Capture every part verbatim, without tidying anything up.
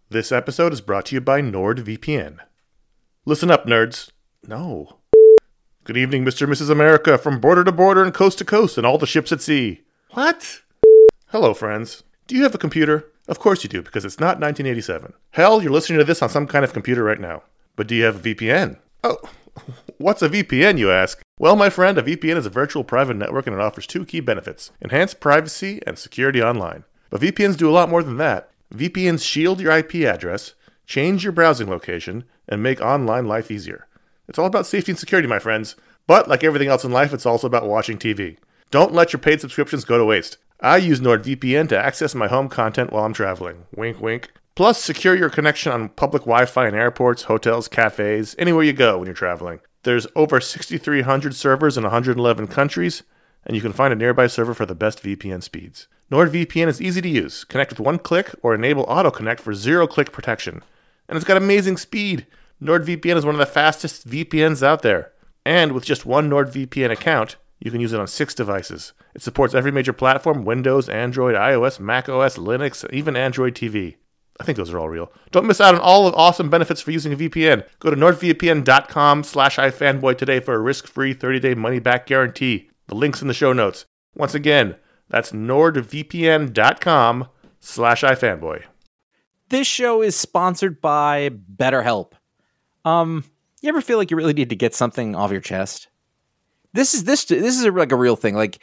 This episode is brought to you by NordVPN. Listen up, nerds. No. Good evening, Mister and Missus America, from border to border and coast to coast and all the ships at sea. What? Hello, friends. Do you have a computer? Of course you do, because it's not nineteen eighty-seven. Hell, you're listening to this on some kind of computer right now. But do you have a V P N? Oh, what's a V P N, you ask? Well, my friend, a V P N is a virtual private network and it offers two key benefits: enhanced privacy and security online. But V P Ns do a lot more than that. V P Ns shield your I P address, change your browsing location, and make online life easier. It's all about safety and security, my friends. But like everything else in life, it's also about watching T V. Don't let your paid subscriptions go to waste. I use NordVPN to access my home content while I'm traveling. Wink, wink. Plus, secure your connection on public Wi-Fi in airports, hotels, cafes, anywhere you go when you're traveling. There's over six thousand three hundred servers in one hundred eleven countries, and you can find a nearby server for the best V P N speeds. NordVPN is easy to use. Connect with one click or enable auto-connect for zero-click protection. And it's got amazing speed. NordVPN is one of the fastest V P Ns out there. And with just one NordVPN account, you can use it on six devices. It supports every major platform: Windows, Android, iOS, macOS, Linux, even Android T V. I think those are all real. Don't miss out on all the awesome benefits for using a V P N. Go to nordvpn.com slash ifanboy today for a risk-free thirty-day money-back guarantee. The link's in the show notes. Once again, that's nordvpn.com slash ifanboy. This show is sponsored by BetterHelp. Um, you ever feel like you really need to get something off your chest? This is this this is a, like a real thing. Like,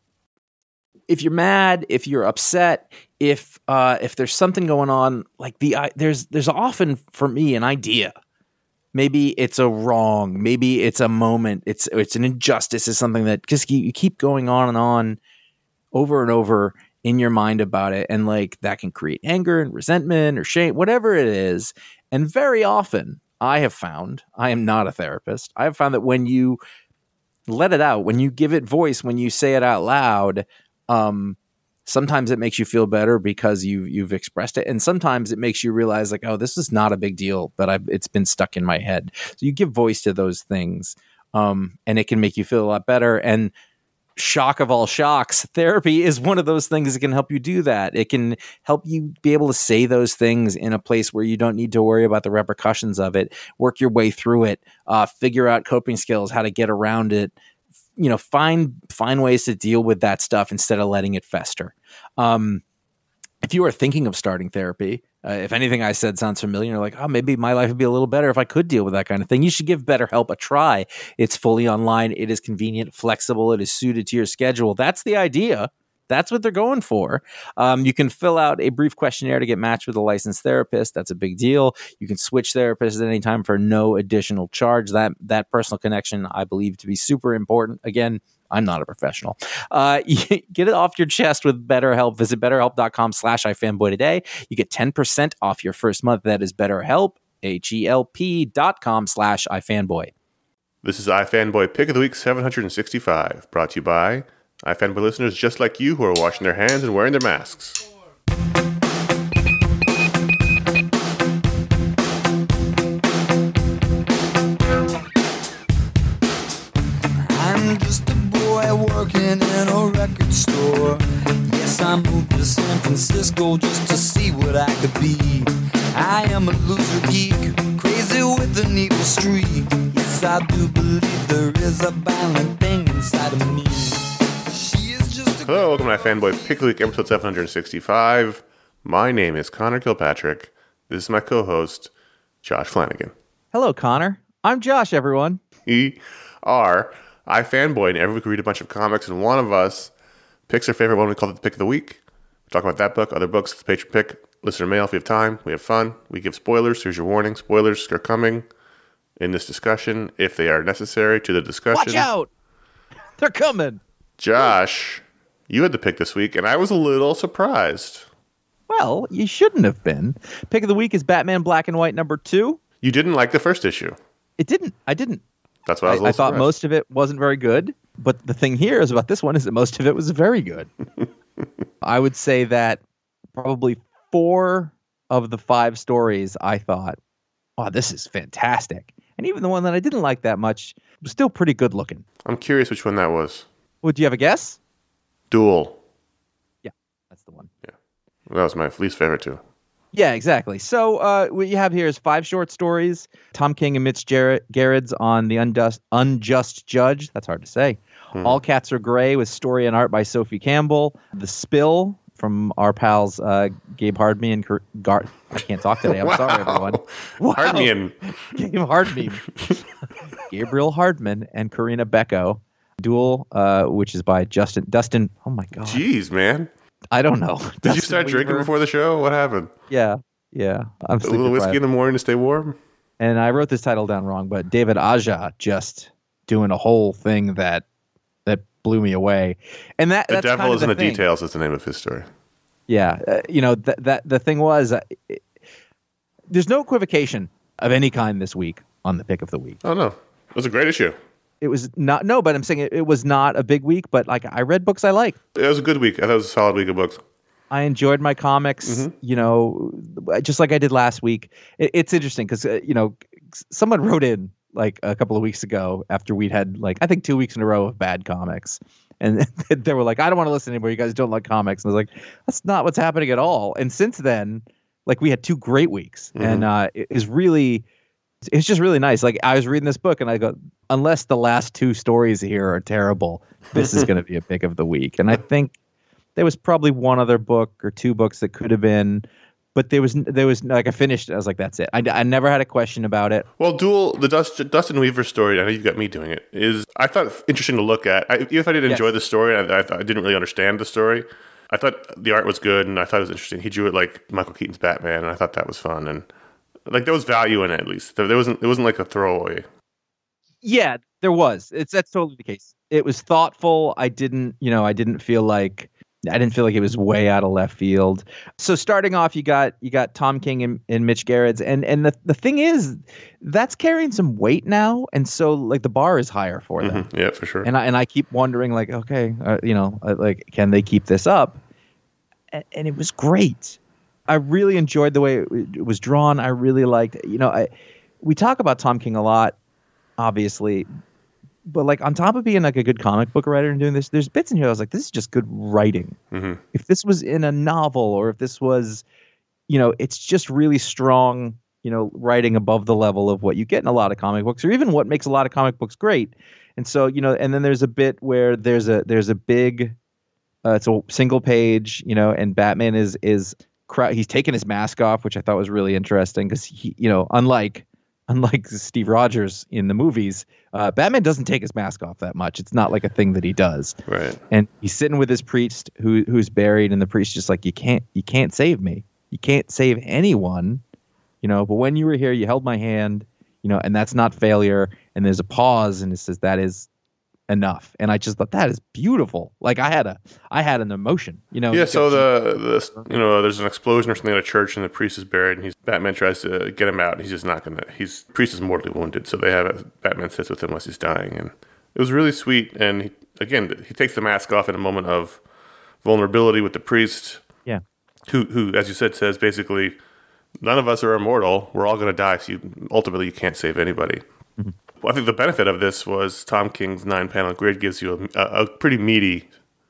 if you're mad, if you're upset, if uh, if there's something going on, like the uh, there's there's often for me an idea. Maybe it's a wrong. Maybe it's a moment. It's it's an injustice. It's something that just you keep going on and on, over and over in your mind about it, and like that can create anger and resentment or shame, whatever it is. And very often, I have found, I am not a therapist, I have found that when you let it out, when you give it voice, when you say it out loud, um, sometimes it makes you feel better because you you've expressed it, and sometimes it makes you realize like, oh, this is not a big deal, but I've, it's been stuck in my head. So you give voice to those things, um, and it can make you feel a lot better. And shock of all shocks, therapy is one of those things that can help you do that. It can help you be able to say those things in a place where you don't need to worry about the repercussions of it, work your way through it, uh, figure out coping skills, how to get around it, you know, find, find ways to deal with that stuff instead of letting it fester. Um, if you are thinking of starting therapy, uh, if anything I said sounds familiar, you're like, oh, maybe my life would be a little better if I could deal with that kind of thing. You should give BetterHelp a try. It's fully online. It is convenient, flexible. It is suited to your schedule. That's the idea. That's what they're going for. Um, you can fill out a brief questionnaire to get matched with a licensed therapist. That's a big deal. You can switch therapists at any time for no additional charge. That that personal connection, I believe, to be super important. Again, I'm not a professional. Uh, get it off your chest with BetterHelp. Visit betterhelp.com slash ifanboy today. You get ten percent off your first month. That is BetterHelp, H-E-L-P dot com slash ifanboy. This is iFanboy Pick of the Week seven hundred sixty-five, brought to you by iFanboy listeners just like you who are washing their hands and wearing their masks. I'm just a boy working in a record store. Yes, I moved to San Francisco just to see what I could be. I am a loser geek, crazy with an evil streak. Yes, I do believe there is a violent thing inside of me. Hello, welcome to iFanboy Pick of the Week, episode seven hundred sixty-five. My name is Connor Kilpatrick. This is my co-host, Josh Flanagan. Hello, Connor. I'm Josh, everyone. We are iFanboy, and every week we read a bunch of comics, and one of us picks our favorite one. We call it the Pick of the Week. We talk about that book, other books, the patron pick, listener mail if we have time. We have fun. We give spoilers. Here's your warning. Spoilers are coming in this discussion if they are necessary to the discussion. Watch out! They're coming. Josh, you had the pick this week, and I was a little surprised. Well, you shouldn't have been. Pick of the week is Batman Black and White number two. You didn't like the first issue. It didn't. I didn't. That's why I was a little I, I thought surprised. most of it wasn't very good, but the thing here is about this one is that most of it was very good. I would say that probably four of the five stories I thought, oh, this is fantastic. And even the one that I didn't like that much was still pretty good looking. I'm curious which one that was. Would you have a guess? Duel. Yeah, that's the one. Yeah. That was my least favorite too. Yeah, exactly. So uh, what you have here is five short stories. Tom King and Mitch Ger- Gerrits on The Undust, Unjust Judge. That's hard to say. Hmm. All Cats Are Gray with story and art by Sophie Campbell. The Spill from our pals uh, Gabe Hardme and Gar- Gar- I can't talk today. I'm wow. sorry, everyone. Wow. Hardman. Gabe Hardme. Gabriel Hardman and Karina Becco. Duel, uh, which is by Justin Dustin. Oh my God. Jeez, man. I don't know. Did Dustin you start Weaver. drinking before the show? What happened? Yeah, yeah. I'm a little whiskey in the morning to stay warm. And I wrote this title down wrong, but David Aja just doing a whole thing that that blew me away. And that the that's devil kind is of in the the thing. details. Is the name of his story. Yeah, uh, you know that that the thing was, uh, it, there's no equivocation of any kind this week on the pick of the week. Oh no, it was a great issue. It was not no, but I'm saying it, it was not a big week. But like I read books I like. It was a good week. I thought it was a solid week of books. I enjoyed my comics, mm-hmm. you know, just like I did last week. It, it's interesting because, uh, you know, someone wrote in like a couple of weeks ago after we'd had like, I think two weeks in a row of bad comics. And they were like, I don't want to listen anymore. You guys don't like comics. And I was like, that's not what's happening at all. And since then, like we had two great weeks mm-hmm. and uh, it is really, it's just really nice. Like I was reading this book and I go, unless the last two stories here are terrible, this is going to be a pick of the week. And I think, there was probably one other book or two books that could have been, but there was there was like I finished. I was like, that's it. I, I never had a question about it. Well, Duel, the Dust, Dustin Weaver story. I know you got me doing it. Is I thought interesting to look at. I, even if I didn't yeah. enjoy the story, I, I, I didn't really understand the story. I thought the art was good, and I thought it was interesting. He drew it like Michael Keaton's Batman, and I thought that was fun, and like there was value in it at least. There, there wasn't. It wasn't like a throwaway. Yeah, there was. It's that's totally the case. It was thoughtful. I didn't, you know, I didn't feel like. I didn't feel like it was way out of left field. So starting off, you got you got Tom King and, and Mitch Gerrits, and and the the thing is, that's carrying some weight now, and so like the bar is higher for them. Mm-hmm. Yeah, for sure. And I and I keep wondering, like, okay, uh, you know, uh, like, can they keep this up? And, and it was great. I really enjoyed the way it, it was drawn. I really liked, you know, I we talk about Tom King a lot, obviously. But like on top of being like a good comic book writer and doing this, there's bits in here I was like, this is just good writing. Mm-hmm. If this was in a novel or if this was, you know, it's just really strong, you know, writing above the level of what you get in a lot of comic books or even what makes a lot of comic books great. And so, you know, and then there's a bit where there's a there's a big uh, it's a single page, you know, and Batman is is he's taking his mask off, which I thought was really interesting because he, you know, unlike Unlike Steve Rogers in the movies, uh, Batman doesn't take his mask off that much. It's not like a thing that he does. Right. And he's sitting with his priest who who's buried, and the priest's just like, you can't, you can't save me. You can't save anyone, you know. But when you were here, you held my hand, you know, and that's not failure. And there's a pause, and it says that is enough. And I just thought that is beautiful. Like I had a, I had an emotion, you know. Yeah. So the, the, you know, there's an explosion or something at a church, and the priest is buried, and he's Batman tries to get him out, and he's just not gonna. He's priest is mortally wounded, so they have a, Batman sits with him as he's dying, and it was really sweet. And he, again, he takes the mask off in a moment of vulnerability with the priest. Yeah. Who, who, as you said, says basically, none of us are immortal. We're all gonna die. So you, ultimately, you can't save anybody. Mm-hmm. Well, I think the benefit of this was Tom King's nine-panel grid gives you a, a, a pretty meaty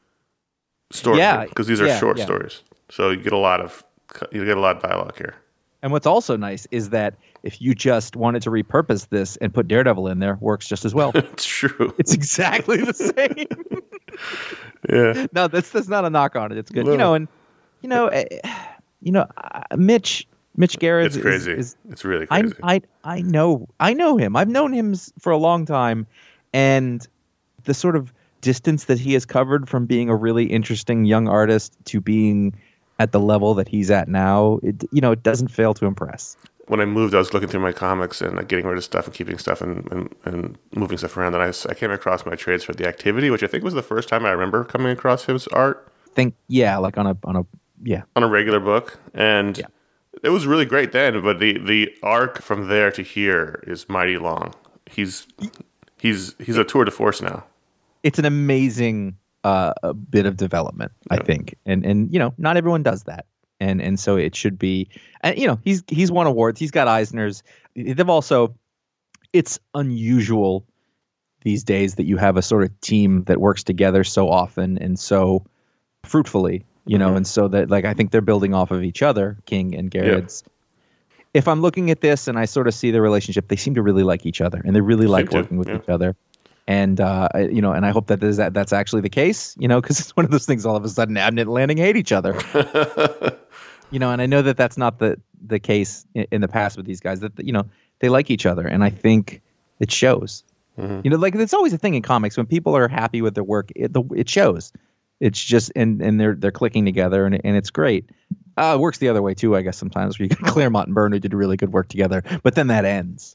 story, yeah, because these are yeah, short yeah. stories, so you get a lot of you get a lot of dialogue here. And what's also nice is that if you just wanted to repurpose this and put Daredevil in there, works just as well. It's true. It's exactly the same. Yeah. No, that's that's not a knock on it. It's good, no. you know. And you know, uh, you know, uh, Mitch. Mitch Gerrits it's crazy. Is, is, it's really crazy. I, I I know I know him. I've known him for a long time, and the sort of distance that he has covered from being a really interesting young artist to being at the level that he's at now, it, you know, it doesn't fail to impress. When I moved, I was looking through my comics and like, getting rid of stuff and keeping stuff and, and, and moving stuff around. And I, I came across my trades for The Activity, which I think was the first time I remember coming across his art. Think yeah, like on a on a yeah on a regular book, and. Yeah. It was really great then, but the, the arc from there to here is mighty long. He's he's he's a tour de force now. It's an amazing uh, a bit of development, yeah. I think, and and you know, not everyone does that, and and so it should be. And you know, he's he's won awards. He's got Eisners. They've also. It's unusual these days that you have a sort of team that works together so often and so fruitfully. you know, Mhm. and so that like I think they're building off of each other, King and Gerard's. If I'm looking at this and I sort of see the relationship, they seem to really like each other, and they really like to, working with yeah. each other. And uh, I- you know, and I hope that is that that's actually the case, you know, because it's one of those things. All of a sudden, Abnett and Lanning hate each other, you know. And I know that that's not the the case in, in the past with these guys. That you know they like each other, and I think it shows. Mhm. You know, like it's always a thing in comics when people are happy with their work, it the, it shows. It's just and and they're they're clicking together, and and it's great. Uh, it works the other way too, I guess. Sometimes where you got Claremont and Byrne who did really good work together, but then that ends.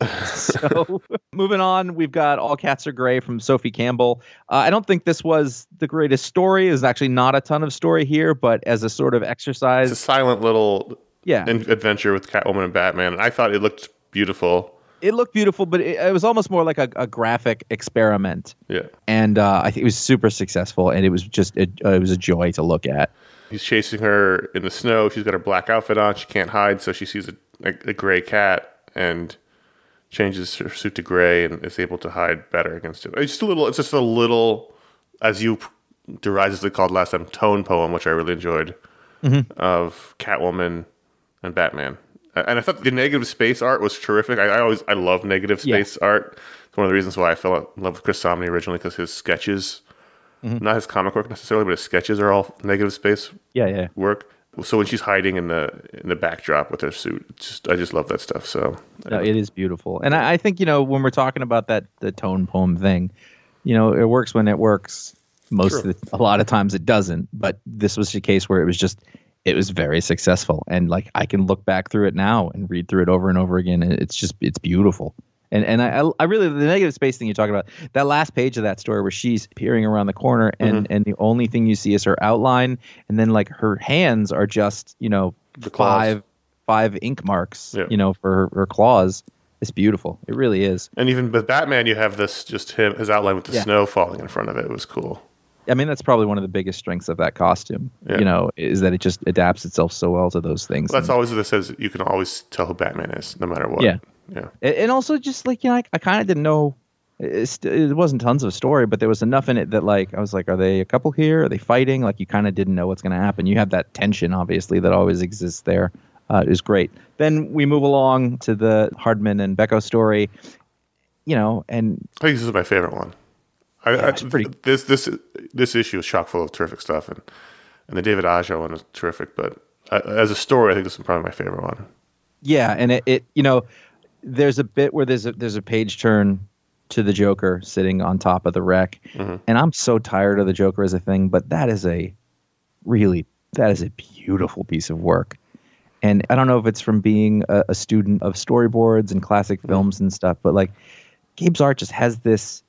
So moving on, we've got All Cats Are Gray from Sophie Campbell. Uh, I don't think this was the greatest story. There's actually not a ton of story here, but as a sort of exercise, It's a silent little yeah, in- adventure with Catwoman and Batman. I thought it looked beautiful. it looked beautiful, but it, it was almost more like a, a graphic experiment. Yeah. And uh, I think it was super successful, and it was just a, uh, it was a joy to look at. He's chasing her in the snow. She's got her black outfit on. She can't hide, so she sees a, a, a gray cat and changes her suit to gray and is able to hide better against it. It's just a little. It's just a little, as you derisively called last time, tone poem, which I really enjoyed, Mm-hmm. of Catwoman and Batman. And I thought the negative space art was terrific. I, I always I love negative Yeah. space art. It's one of the reasons why I fell in love with Chris Samnee originally, because his sketches, Mm-hmm. not his comic work necessarily, but his sketches are all negative space Yeah, yeah. work. So when she's hiding in the in the backdrop with her suit, it's just I just love that stuff. So No, it is beautiful. And I, I think, you know, when we're talking about that, the tone poem thing, you know, it works when it works. Most True. of the, a lot of times it doesn't. But this was a case where it was just, it was very successful. And like, I can look back through it now and read through it over and over again. And it's just, it's beautiful. And and I, I really, the negative space thing you're talking about, that last page of that story where she's peering around the corner and, Mm-hmm. and the only thing you see is her outline. And then like her hands are just, you know, The claws. five, five ink marks, Yeah. you know, for her, her claws. It's beautiful. It really is. and even with Batman, you have this just him his outline with the Yeah. snow falling in front of it. It was cool. I mean, that's probably one of the biggest strengths of that costume, Yeah. you know, is that it just adapts itself so well to those things. Well, that's And- always what it says. You can always tell who Batman is, no matter what. Yeah. yeah. And and also just like, you know, I, I kind of didn't know, it's, it wasn't tons of story, but there was enough in it that like, I was like, are they a couple here? Are they fighting? Like you kind of didn't know what's going to happen. You have that tension, obviously, that always exists there. Uh, it was great. Then we move along to the Hardman and Becco story, you know, and I think this is my favorite one. I, Yeah, I, it's pretty- This this this issue is chock full of terrific stuff, and and the David Aja one is terrific. But uh, as a story, I think this is probably my favorite one. yeah, and it, it you know, there's a bit where there's a there's a page turn to the Joker sitting on top of the wreck, Mm-hmm. and I'm so tired of the Joker as a thing, but that is a really that is a beautiful piece of work. And I don't know if it's from being a, a student of storyboards and classic films and stuff, but like Gabe's art just has this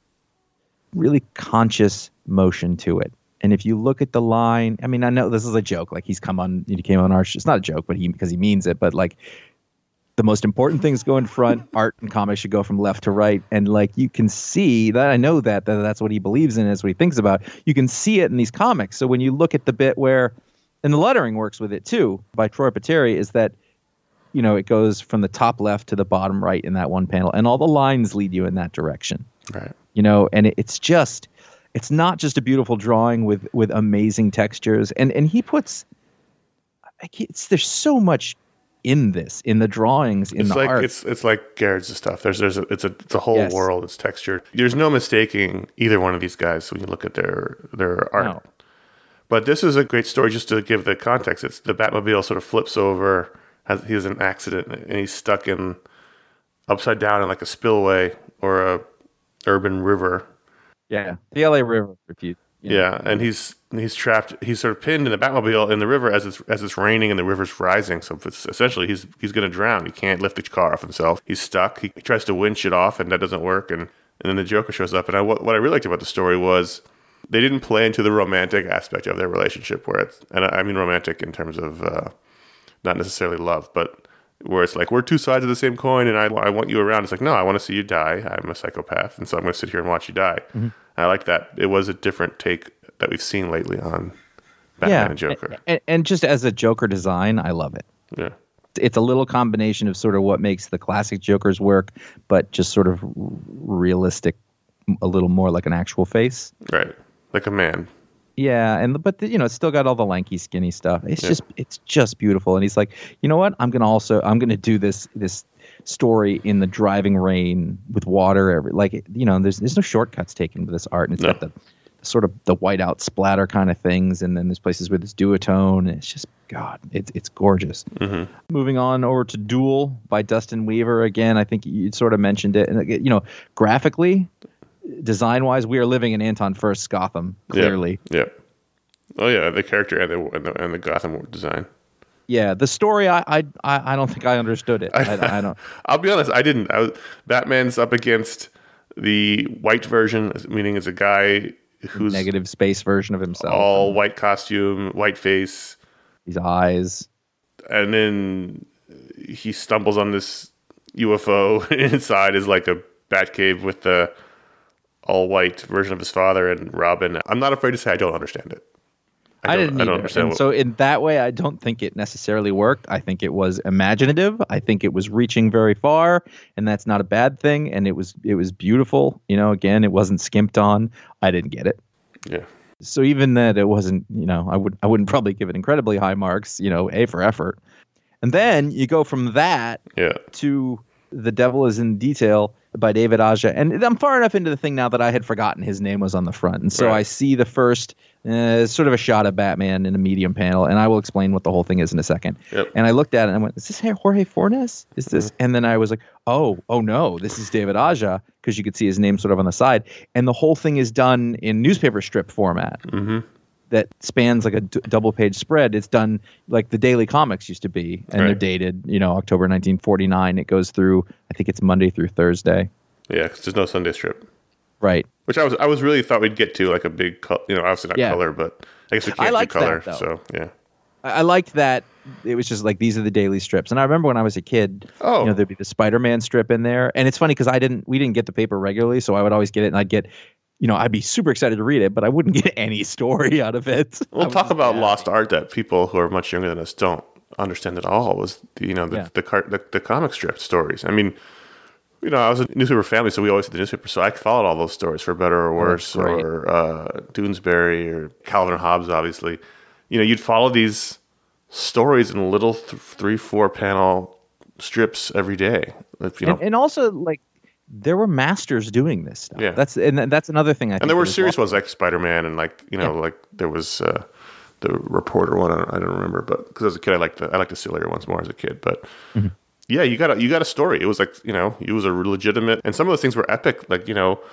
really conscious motion to it. And if you look at the line, I mean, I know this is a joke. Like he's come on, he came on Arch. It's not a joke, but he because he means it. But like the most important things go in front. Art and comics should go from left to right. And like you can see that I know that, that that's what he believes in. That's what he thinks about. You can see it in these comics. So when you look at the bit where, and the lettering works with it too by Troy Pateri, is that you know it goes from the top left to the bottom right in that one panel, and all the lines lead you in that direction. Right. You know, and it, it's just, it's not just a beautiful drawing with with amazing textures, and and he puts, like, it's there's so much in this, in the drawings, in It's the like art. it's it's like Garrett's stuff. There's there's a, it's a it's a whole Yes. world. It's textured. There's no mistaking either one of these guys when you look at their their art. No. But this is a great story just to give the context. It's the Batmobile sort of flips over. Has he has an accident and he's stuck in upside down in like a spillway or a urban river. Yeah, the L A River. If you, you know. Yeah, and he's he's trapped. He's sort of pinned in the Batmobile in the river as it's as it's raining and the river's rising. So it's essentially he's he's going to drown. He can't lift the car off himself. He's stuck. He, he tries to winch it off, and that doesn't work. And and then the Joker shows up. And I, what what I really liked about the story was they didn't play into the romantic aspect of their relationship, where it's and I, I mean romantic in terms of uh, not necessarily love, but where it's like we're two sides of the same coin, and I I want you around. It's like no, I want to see you die. I'm a psychopath, and so I'm going to sit here and watch you die. Mm-hmm. I like that. It was a different take that we've seen lately on Batman and Joker. And, and just as a Joker design, I love it. Yeah. It's a little combination of sort of what makes the classic Jokers work, but just sort of realistic, a little more like an actual face. Right. Like a man. Yeah, and but the, you know, it's still got all the lanky, skinny stuff. It's Yeah. just it's just beautiful. And he's like, you know what? I'm gonna also I'm gonna do this this story in the driving rain with water. Every like you know, there's there's no shortcuts taken with this art, and it's No. got the sort of the whiteout splatter kind of things, and then there's places with this duotone. And it's just God, it's it's gorgeous. Mm-hmm. Moving on over to Duel by Dustin Weaver. Again, I think you sort of mentioned it, and you know, graphically. Design wise, we are living in Anton Furst's Gotham, clearly. Yeah. Oh yeah, the character and the and the, and the Gotham design. Yeah, the story, I I I I don't think I understood it. I, I don't. I'll be honest, I didn't. I was, Batman's up against the white version, meaning it's a guy who's Negative space version of himself. all white costume, white face, These eyes. and then he stumbles on this U F O. Inside is like a Batcave with the all white version of his father and Robin. I'm not afraid to say I don't understand it. I, don't- didn't I don't either. understand. And what- so in that way, I don't think it necessarily worked. I think it was imaginative. I think it was reaching very far, and that's not a bad thing. And it was it was beautiful. You know, again, it wasn't skimped on. I didn't get it. yeah, So even that it wasn't, you know, I would I wouldn't probably give it incredibly high marks. You know, A for effort. And then you go from that yeah, to The Devil is in Detail by David Aja. And I'm far enough into the thing now that I had forgotten his name was on the front. And so Right. I see the first uh, sort of a shot of Batman in a medium panel, and I will explain what the whole thing is in a second. Yep. And I looked at it and I went, is this Jorge Fornes? Is this? And then I was like, oh, oh no, this is David Aja, because you could see his name sort of on the side. And the whole thing is done in newspaper strip format. mm-hmm. That spans like a d- double page spread. It's done like the daily comics used to be, and they're Right. dated, you know, October nineteen forty-nine. It goes through, I think it's Monday through Thursday. yeah. Because there's no Sunday strip, Right. which I was I was really thought we'd get to like a big, col- you know, obviously not Yeah. color, but I guess we I can't do liked that, color. though. So yeah. I, I liked that it was just like, these are the daily strips. And I remember when I was a kid, Oh. you know, there'd be the Spider-Man strip in there. And it's funny because I didn't, we didn't get the paper regularly. So I would always get it and I'd get, you know, I'd be super excited to read it, but I wouldn't get any story out of it. I We'll was talk just about happy. lost art that people who are much younger than us don't understand at all. Was the, you know the Yeah. the, car, the the comic strip stories. I mean, you know, I was a newspaper family, so we always had the newspaper. So I followed all those stories for better or worse, Oh, great. or uh, Doonesbury or Calvin and Hobbes. Obviously, you know, you'd follow these stories in little th- three, four panel strips every day. If, you know, And, and also, like, there were masters doing this stuff. Yeah. That's and that's another thing I think. and there were that was serious lost. ones like Spider Man and like you know like there was uh, the reporter one. I don't, I don't remember, but because as a kid I liked the I liked the sillier ones more as a kid. But Mm-hmm. yeah, you got a, you got a story. It was like you know it was a legitimate, and some of those things were epic. Like you know,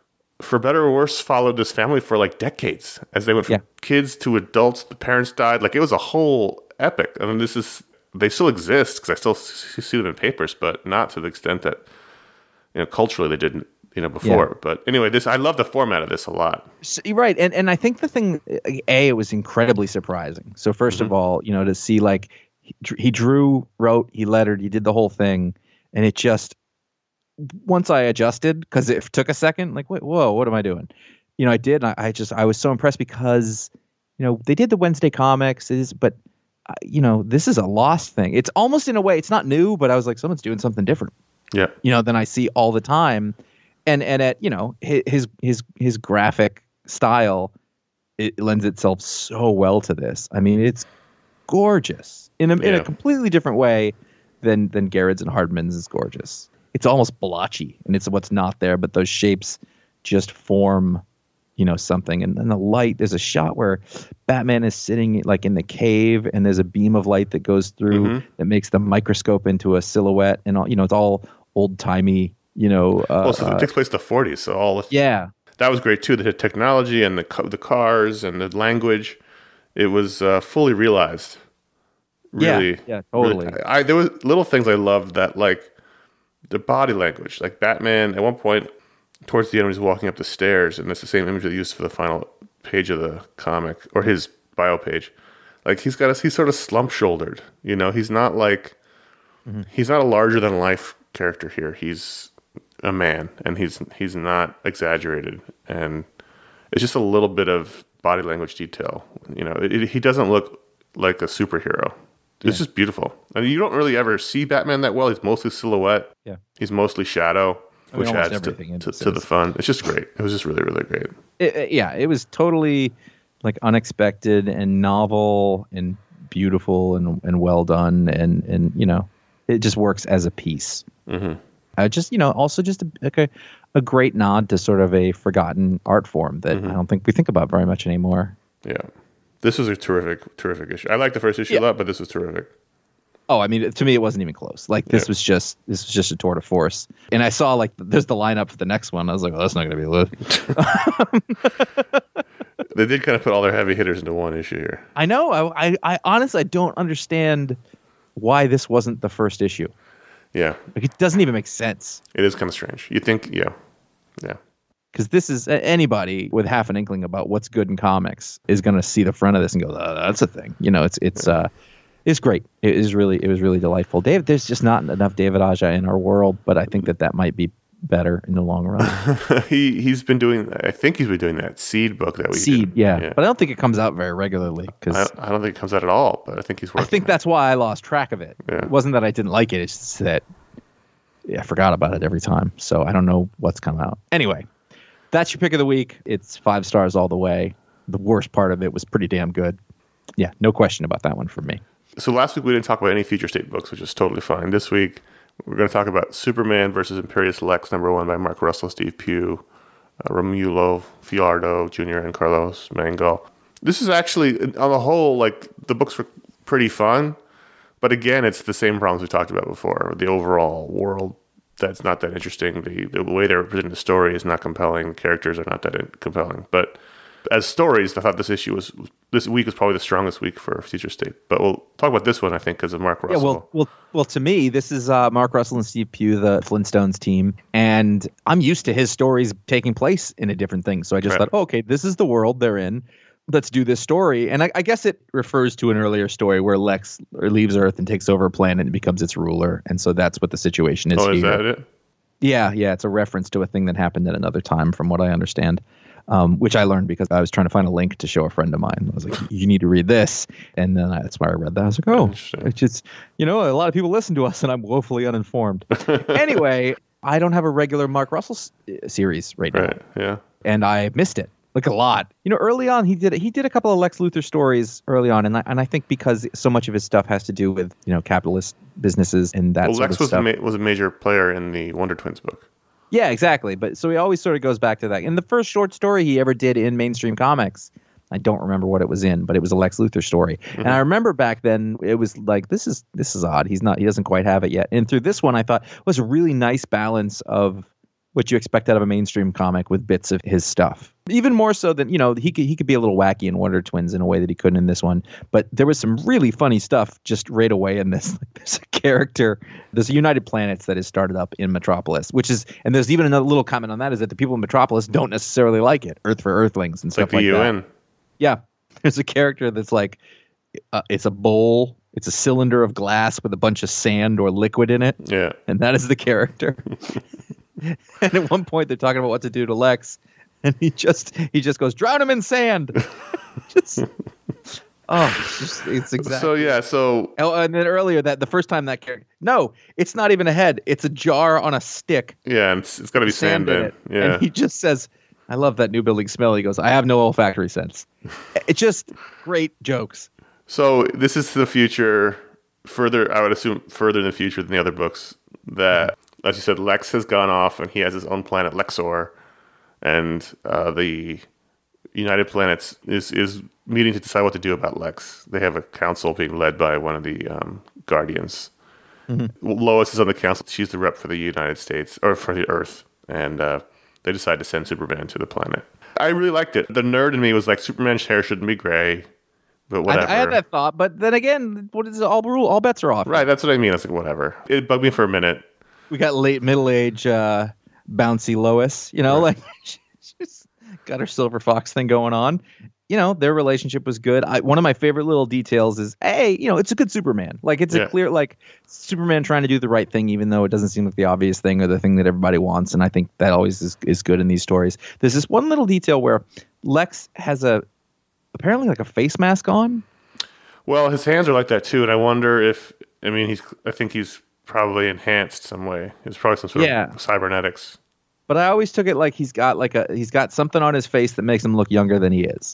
for better or worse, followed this family for like decades as they went from Yeah. kids to adults. The parents died. Like it was a whole epic. I mean, this is they still exist because I still s- see them in papers, but not to the extent that you know culturally they didn't. You know before, Yeah. but anyway, this I love the format of this a lot. So, you're right, and and I think the thing, a, it was incredibly surprising. So 1st Mm-hmm. of all, you know, to see like he, dr- he drew, wrote, he lettered, he did the whole thing, and it just once I adjusted because it took a second, like wait, whoa, what am I doing? You know, I did. And I, I just I was so impressed because you know they did the Wednesday comics, is but uh, you know this is a lost thing. It's almost in a way it's not new, but I was like someone's doing something different. Yeah, You know, than I see all the time. And and at you know his his his, his graphic style, it lends itself so well to this. I mean, it's gorgeous in a in Yeah. a completely different way than than Garrett's and Hardman's is gorgeous. It's almost blotchy, and it's what's not there, but those shapes just form, you know, something. And then the light. There's a shot where Batman is sitting like in the cave, and there's a beam of light that goes through Mhm. that makes the microscope into a silhouette, and all you know, it's all old timey. You know, uh, well, so uh, it takes place in the forties, so all yeah, that was great too. The technology and the ca- the cars and the language, it was uh, fully realized. Really, Yeah, yeah, totally. really- I, there was little things I loved that, like the body language. Like Batman, at one point, towards the end, when he's walking up the stairs, and that's the same image they used for the final page of the comic or his bio page. Like he's got a, he's sort of slump shouldered. You know, he's not like Mm-hmm. he's not a larger than life character here. He's a man, and he's he's not exaggerated, and it's just a little bit of body language detail. You know, it, it, he doesn't look like a superhero. It's just beautiful, and you don't really ever see Batman that well. He's mostly silhouette. Yeah. He's mostly shadow, I mean, which almost adds to, everything in to, this to the is. fun. It's just great. It was just really really great. It- it- yeah, it was totally like unexpected and novel and beautiful and and well done, and and you know, it just works as a piece. Mm-hmm. Uh, just, you know, also just a, like a, a great nod to sort of a forgotten art form that Mm-hmm. I don't think we think about very much anymore. Yeah. This was a terrific, terrific issue. I like the first issue Yeah. a lot, but this was terrific. Oh, I mean, to me, it wasn't even close. Like this Yeah. was just this was just a tour de force. And I saw like there's the lineup for the next one. I was like, well, that's not going to be lit. They did kind of put all their heavy hitters into one issue here. I know. I, I I honestly I don't understand why this wasn't the first issue. Yeah. Like it doesn't even make sense. It is kind of strange. You think, yeah. Yeah. Because this is anybody with half an inkling about what's good in comics is going to see the front of this and go, oh, "That's a thing." You know, it's it's uh, it's great. It is really it was really delightful. Dave, there's just not enough David Aja in our world, but I think that that might be better in the long run. he he's been doing. I think he's been doing that Seed book that we Seed, did. yeah. but I don't think it comes out very regularly because I, I don't think it comes out at all. But I think he's I working. think that's why I lost track of it. Yeah. It wasn't that I didn't like it; it's just that yeah, I forgot about it every time. So I don't know what's come out. Anyway. That's your pick of the week. It's five stars all the way. The worst part of it was pretty damn good. Yeah, no question about that one for me. So last week we didn't talk about any Future State books, which is totally fine. This week we're going to talk about Superman versus Imperious Lex, number one by Mark Russell, Steve Pugh, uh, Romulo Fiardo Junior, and Carlos Mangal. This is actually, on the whole, like the books were pretty fun, but again, it's the same problems we talked about before. The overall world that's not that interesting. The the way they're presenting the story is not compelling. The characters are not that in- compelling. But as stories, I thought this issue was this week was probably the strongest week for Future State. But we'll talk about this one, I think, because of Mark Russell. Yeah, well, well, well. To me, this is uh, Mark Russell and Steve Pugh, the Flintstones team, and I'm used to his stories taking place in a different thing. So I just Right. thought, oh, okay, this is the world they're in. Let's do this story. And I, I guess it refers to an earlier story where Lex leaves Earth and takes over a planet and becomes its ruler. And so that's what the situation is oh, here. is that it? Yeah, yeah, it's a reference to a thing that happened at another time, from what I understand, um, which I learned because I was trying to find a link to show a friend of mine. I was like, you need to read this. And then I, that's why I read that. I was like, oh, Interesting. it's just, you know, a lot of people listen to us and I'm woefully uninformed. Anyway, I don't have a regular Mark Russell s- series right now. Right, yeah. And I missed it. Like a lot, you know. Early on, he did he did a couple of Lex Luthor stories early on, and I, and I think because so much of his stuff has to do with you know capitalist businesses and that Well, sort Lex of was, stuff. a ma- was a major player in the Wonder Twins book. Yeah, exactly. But so he always sort of goes back to that. In the first short story he ever did in mainstream comics, I don't remember what it was in, but it was a Lex Luthor story. Mm-hmm. And I remember back then it was like this is this is odd. He's not he doesn't quite have it yet. And through this one, I thought was a really nice balance of what you expect out of a mainstream comic with bits of his stuff. Even more so than, you know, he could he could be a little wacky in Wonder Twins in a way that he couldn't in this one. But there was some really funny stuff just right away in this. Like, there's a character, there's a United Planets that is started up in Metropolis, which is, and there's even another little comment on that is that the people in Metropolis don't necessarily like it. Earth for Earthlings and It's like stuff the like U that. N. Yeah. There's a character that's like, uh, it's a bowl, it's a cylinder of glass with a bunch of sand or liquid in it. Yeah. And that is the character. And at one point they're talking about what to do to Lex, and he just he just goes, drown him in sand. just, oh, it's, just, it's exactly. So, yeah, so Oh, and then earlier that the first time that character, no, it's not even a head. It's a jar on a stick, yeah, and it's, it's got to be sand sand, in in. it, Yeah. and he just says, "I love that new building smell." He goes, "I have no olfactory sense." It's just great jokes. So this is the future, further, I would assume, further in the future than the other books. That, as you said, Lex has gone off and he has his own planet, Lexor, and uh, the United Planets is is meeting to decide what to do about Lex. They have a council being led by one of the um, Guardians. Mm-hmm. Lois is on the council. She's the rep for the United States, or for the Earth, and uh, they decide to send Superman to the planet. I really liked it. The nerd in me was like, Superman's hair shouldn't be gray. But whatever. I, I had that thought, but then again, what is it? all rule? All bets are off. Right, that's what I mean. I was like, whatever. It bugged me for a minute. We got late middle age uh, bouncy Lois, you know, Right. like she's got her Silver Fox thing going on. You know, their relationship was good. I, one of my favorite little details is, hey, you know, it's a good Superman. Like it's Yeah. a clear, like Superman trying to do the right thing, even though it doesn't seem like the obvious thing or the thing that everybody wants. And I think that always is, is good in these stories. There's this one little detail where Lex has a apparently like a face mask on. Well, his hands are like that too, and I wonder if I mean he's. I think he's probably enhanced some way. It's probably some sort Yeah. of cybernetics. But I always took it like he's got like a he's got something on his face that makes him look younger than he is.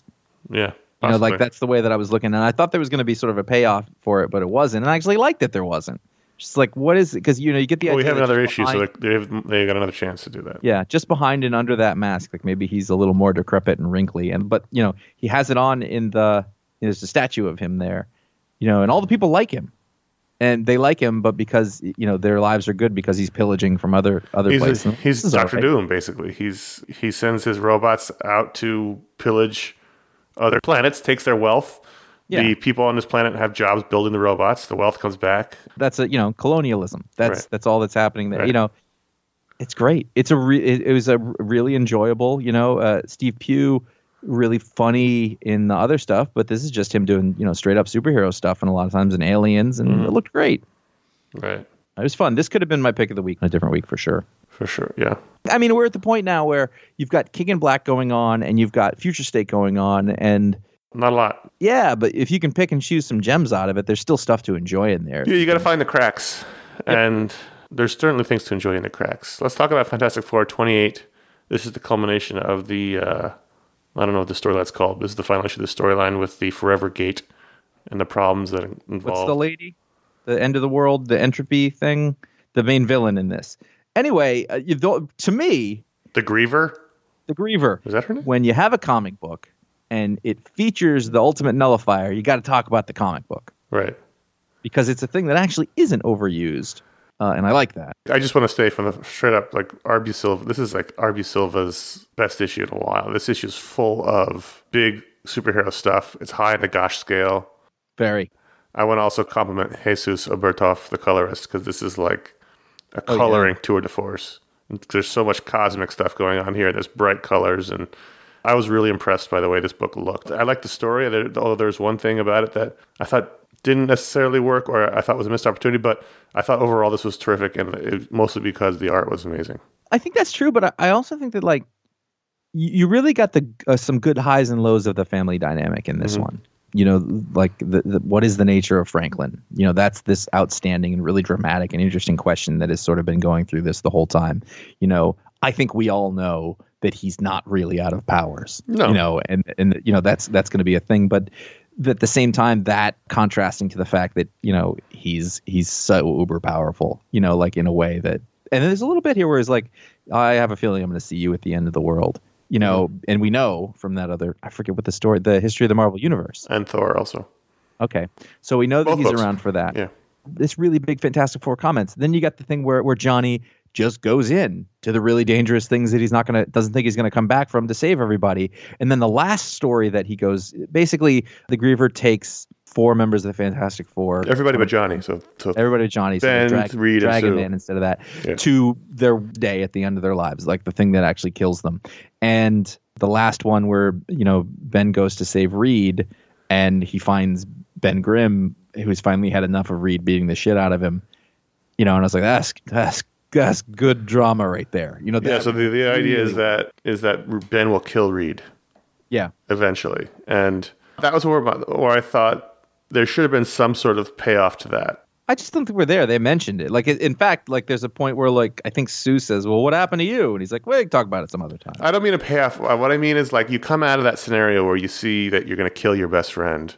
Yeah. You know, like possibly. that's the way that I was looking. And I thought there was going to be sort of a payoff for it, but it wasn't. And I actually liked that there wasn't. Just like, what is it? Because, you know, you get the Well, we idea have that another just issue, so behind- they, they, have, they got another chance to do that. yeah, just behind and under that mask, like maybe he's a little more decrepit and wrinkly. And but you know, he has it on in the there's a statue of him there, you know, and all the people like him, and they like him, but because you know their lives are good because he's pillaging from other other He's, places. a, he's This is all Doctor right. Doom, basically. He's he sends his robots out to pillage other planets, takes their wealth. Yeah. The people on this planet have jobs building the robots. The wealth comes back. That's a you know colonialism. That's Right. that's all that's happening there. Right. You know, it's great. It's a re- it, it was a r- really enjoyable. You know, uh, Steve Pugh really funny in the other stuff, but this is just him doing you know straight up superhero stuff, and a lot of times in Aliens, and Mm-hmm. it looked great. Right. It was fun. This could have been my pick of the week on a different week for sure. For sure. Yeah. I mean, we're at the point now where you've got King in Black going on, and you've got Future State going on, and Not a lot. yeah, but if you can pick and choose some gems out of it, there's still stuff to enjoy in there. Yeah, you got to find the cracks. And there's certainly things to enjoy in the cracks. Let's talk about Fantastic Four twenty-eight. This is the culmination of the, uh, I don't know what the storyline's called. This is the final issue of the storyline with the Forever Gate and the problems that involve. What's the lady? The end of the world, the entropy thing, the main villain in this. Anyway, uh, you don't, to me, The Griever? the Griever. Is that her name? When you have a comic book and it features the ultimate nullifier, you got to talk about the comic book Right. because it's a thing that actually isn't overused, uh, and I like that. I just want to say from the straight up, like R B Silva, this is like R B Silva's best issue in a while. This issue is full of big superhero stuff. It's high in the Gosh scale. Very. I want to also compliment Jesus Obertoff, the colorist, because this is like a Oh, yeah. coloring tour de force. There's so much cosmic stuff going on here. There's bright colors, and I was really impressed by the way this book looked. I liked the story, there- although there's one thing about it that I thought didn't necessarily work, or I thought was a missed opportunity, but I thought overall this was terrific, and it, mostly because the art was amazing. I think that's true, but I, I also think that like you, you really got the uh, some good highs and lows of the family dynamic in this Mm-hmm. one. You know, like the, the what is the nature of Franklin? You know, that's this outstanding and really dramatic and interesting question that has sort of been going through this the whole time. You know, I think we all know that he's not really out of powers. No. You know, and and you know that's that's going to be a thing, but at the same time, that contrasting to the fact that you know he's he's so uber powerful. You know, like in a way that, and there's a little bit here where it's like, I have a feeling I'm going to see you at the end of the world. You know, Mm-hmm. and we know from that other, I forget what the story, the history of the Marvel Universe. And Thor also. Okay. So we know that Both he's books. around for that. Yeah. This really big Fantastic Four comments. Then you got the thing where, where Johnny just goes in to the really dangerous things that he's not going to, doesn't think he's going to come back from to save everybody. And then the last story that he goes, basically the Griever takes four members of the Fantastic Four. Everybody but Johnny. So, so Everybody, Johnny, so they Ben, drag, Reed, and drag him Sue. in instead of that Yeah. to their day at the end of their lives, like the thing that actually kills them. And the last one where you know Ben goes to save Reed, and he finds Ben Grimm, who's finally had enough of Reed beating the shit out of him. You know, and I was like, that's that's that's good drama right there. You know, yeah. that So the, the idea is really- that is that Ben will kill Reed yeah, eventually, and that was where my, where I thought there should have been some sort of payoff to that. I just don't think we're there. They mentioned it. Like, in fact, like there's a point where like I think Sue says, "Well, what happened to you?" And he's like, "Well, we can talk about it some other time." I don't mean a payoff. What I mean is like you come out of that scenario where you see that you're going to kill your best friend,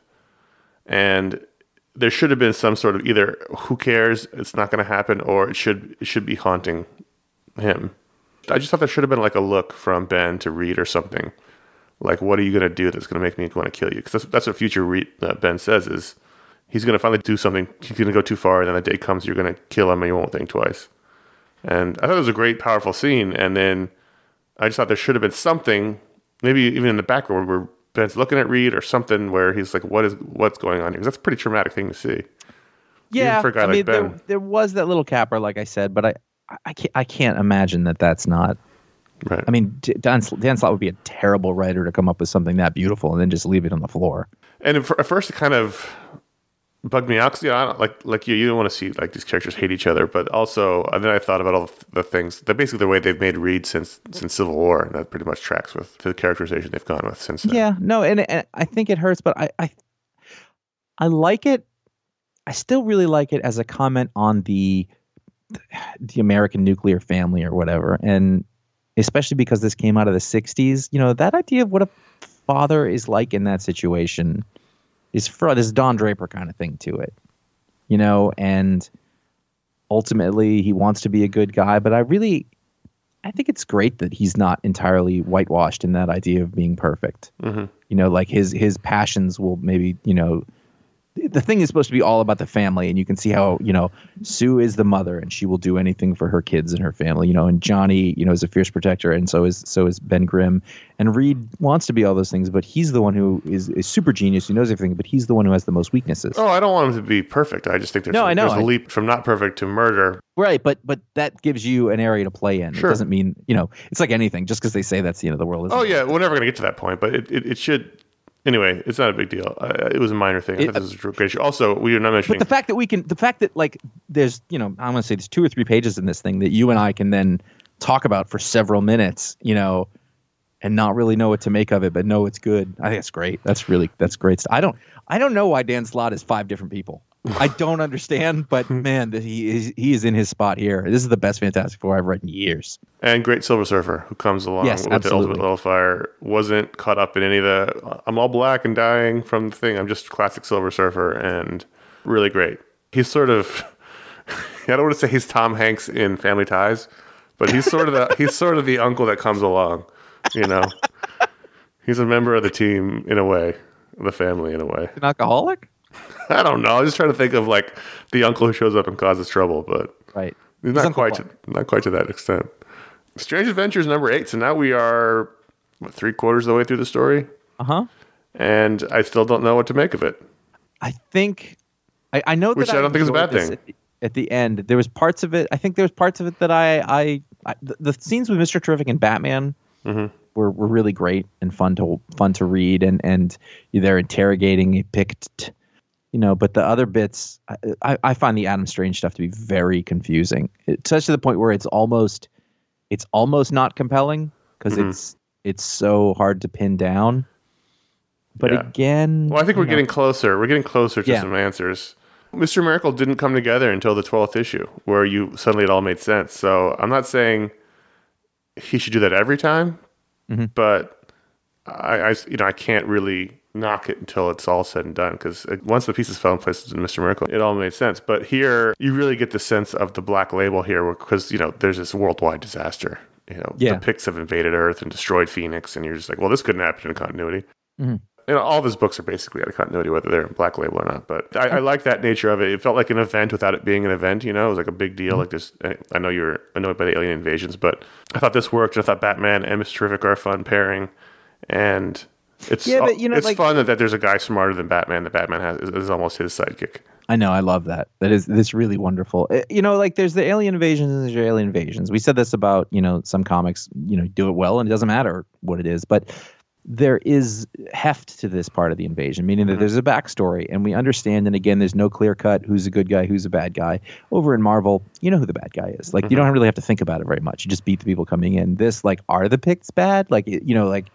and there should have been some sort of either who cares, it's not going to happen, or it should it should be haunting him. I just thought there should have been like a look from Ben to Reed or something. Like, what are you going to do that's going to make me want to kill you? Because that's, that's what future Reed, uh, Ben says is he's going to finally do something. He's going to go too far, and then the day comes you're going to kill him and you won't think twice. And I thought it was a great, powerful scene. And then I just thought there should have been something, maybe even in the background where Ben's looking at Reed or something where he's like, what is what's going on here? Because that's a pretty traumatic thing to see. Yeah, for a guy I like mean, there, Ben. there was that little capper, like I said, but I, I can't, I can't imagine that that's not. Right. I mean, D- Dan, Dan Slott would be a terrible writer to come up with something that beautiful and then just leave it on the floor. And at first, it kind of bugged me out because, you know, I don't, like like you, you don't want to see like these characters hate each other. But also, and then I thought about all the things that basically the way they've made Reed since since Civil War, and that pretty much tracks with the characterization they've gone with since then. Yeah, no, and, and I think it hurts, but I, I, I like it. I still really like it as a comment on the the American nuclear family or whatever, and especially because this came out of the sixties. You know, that idea of what a father is like in that situation is for this Don Draper kind of thing to it, you know, and ultimately he wants to be a good guy, but I really, I think it's great that he's not entirely whitewashed in that idea of being perfect. Mm-hmm. You know, like his, his passions will maybe, you know, the thing is supposed to be all about the family, and you can see how, you know, Sue is the mother and she will do anything for her kids and her family, you know, and Johnny, you know, is a fierce protector, and so is so is Ben Grimm. And Reed wants to be all those things, but he's the one who is, is super genius, who knows everything, but he's the one who has the most weaknesses. Oh, I don't want him to be perfect. I just think there's, no, a, I know. there's a leap from not perfect to murder. Right, but but that gives you an area to play in. Sure. It doesn't mean, you know, it's like anything. Just because they say that's the end of the world. Isn't Oh, it? yeah, we're never going to get to that point, but it, it, it should... Anyway, it's not a big deal. Uh, it was a minor thing. I It- thought this was a great issue. Also, we are not mentioning... But the fact that we can, the fact that like there's, you know, I'm going to say there's two or three pages in this thing that you and I can then talk about for several minutes, you know, and not really know what to make of it, but know it's good. I think that's great. That's really, that's great stuff. I don't, I don't know why Dan Slott is five different people. I don't understand, but man, that he is, he is in his spot here. This is the best Fantastic Four I've read in years. And great Silver Surfer, who comes along Yes, with absolutely. the Ultimate Littlefier, wasn't caught up in any of the, I'm all black and dying from the thing. I'm just classic Silver Surfer, and really great. He's sort of, I don't want to say he's Tom Hanks in Family Ties, but he's sort of the, he's sort of the uncle that comes along, you know. He's a member of the team in a way, the family in a way. An alcoholic? I don't know. I was just trying to think of like the uncle who shows up and causes trouble, but Right. he's He's not Uncle quite to, Clark. not quite to that extent. Strange Adventures number eight. So now we are what, three quarters of the way through the story, Uh-huh. and I still don't know what to make of it. I think I, I know Which that I don't think is a enjoyed bad this thing. At the, at the end, there was parts of it. I think there was parts of it that I, I, I the, the scenes with Mister Terrific and Batman Mm-hmm. were, were really great and fun to fun to read, and and they're interrogating picked, you know. But the other bits, I, I, I find the Adam Strange stuff to be very confusing, it, such to the point where it's almost it's almost not compelling because Mhm. it's it's so hard to pin down. But Yeah. again, Well, I think we're you know, getting closer. We're getting closer to Yeah. some answers. Mister Miracle didn't come together until the twelfth issue, where you suddenly it all made sense. So I'm not saying he should do that every time, Mhm. but I, I, you know, I can't really knock it until it's all said and done, because once the pieces fell in place in Mister Miracle, it all made sense. But here, you really get the sense of the Black Label here, because you know there's this worldwide disaster. You know, Yeah. the Picts have invaded Earth and destroyed Phoenix, and you're just like, well, this couldn't happen in continuity. Mhm. You know, all of his books are basically out of continuity, whether they're in Black Label or not. But I, I like that nature of it. It felt like an event without it being an event. You know, it was like a big deal. Mm-hmm. Like this, I know you're annoyed by the alien invasions, but I thought this worked. And I thought Batman and Mister Terrific are a fun pairing, and it's Yeah, but, you know, it's like- fun that, that there's a guy smarter than Batman. That Batman has is, is almost his sidekick. I know, I love that. That is that's really wonderful. Uh, You know, like there's the alien invasions and there's your alien invasions. We said this about, you know, some comics, you know, do it well and it doesn't matter what it is, but there is heft to this part of the invasion, meaning that Mhm. there's a backstory and we understand. And again, there's no clear cut who's a good guy, who's a bad guy. Over in Marvel, you know who the bad guy is. Like you don't really have to think about it very much. You just beat the people coming in. This, like, are the Picts bad? Like, you know, like,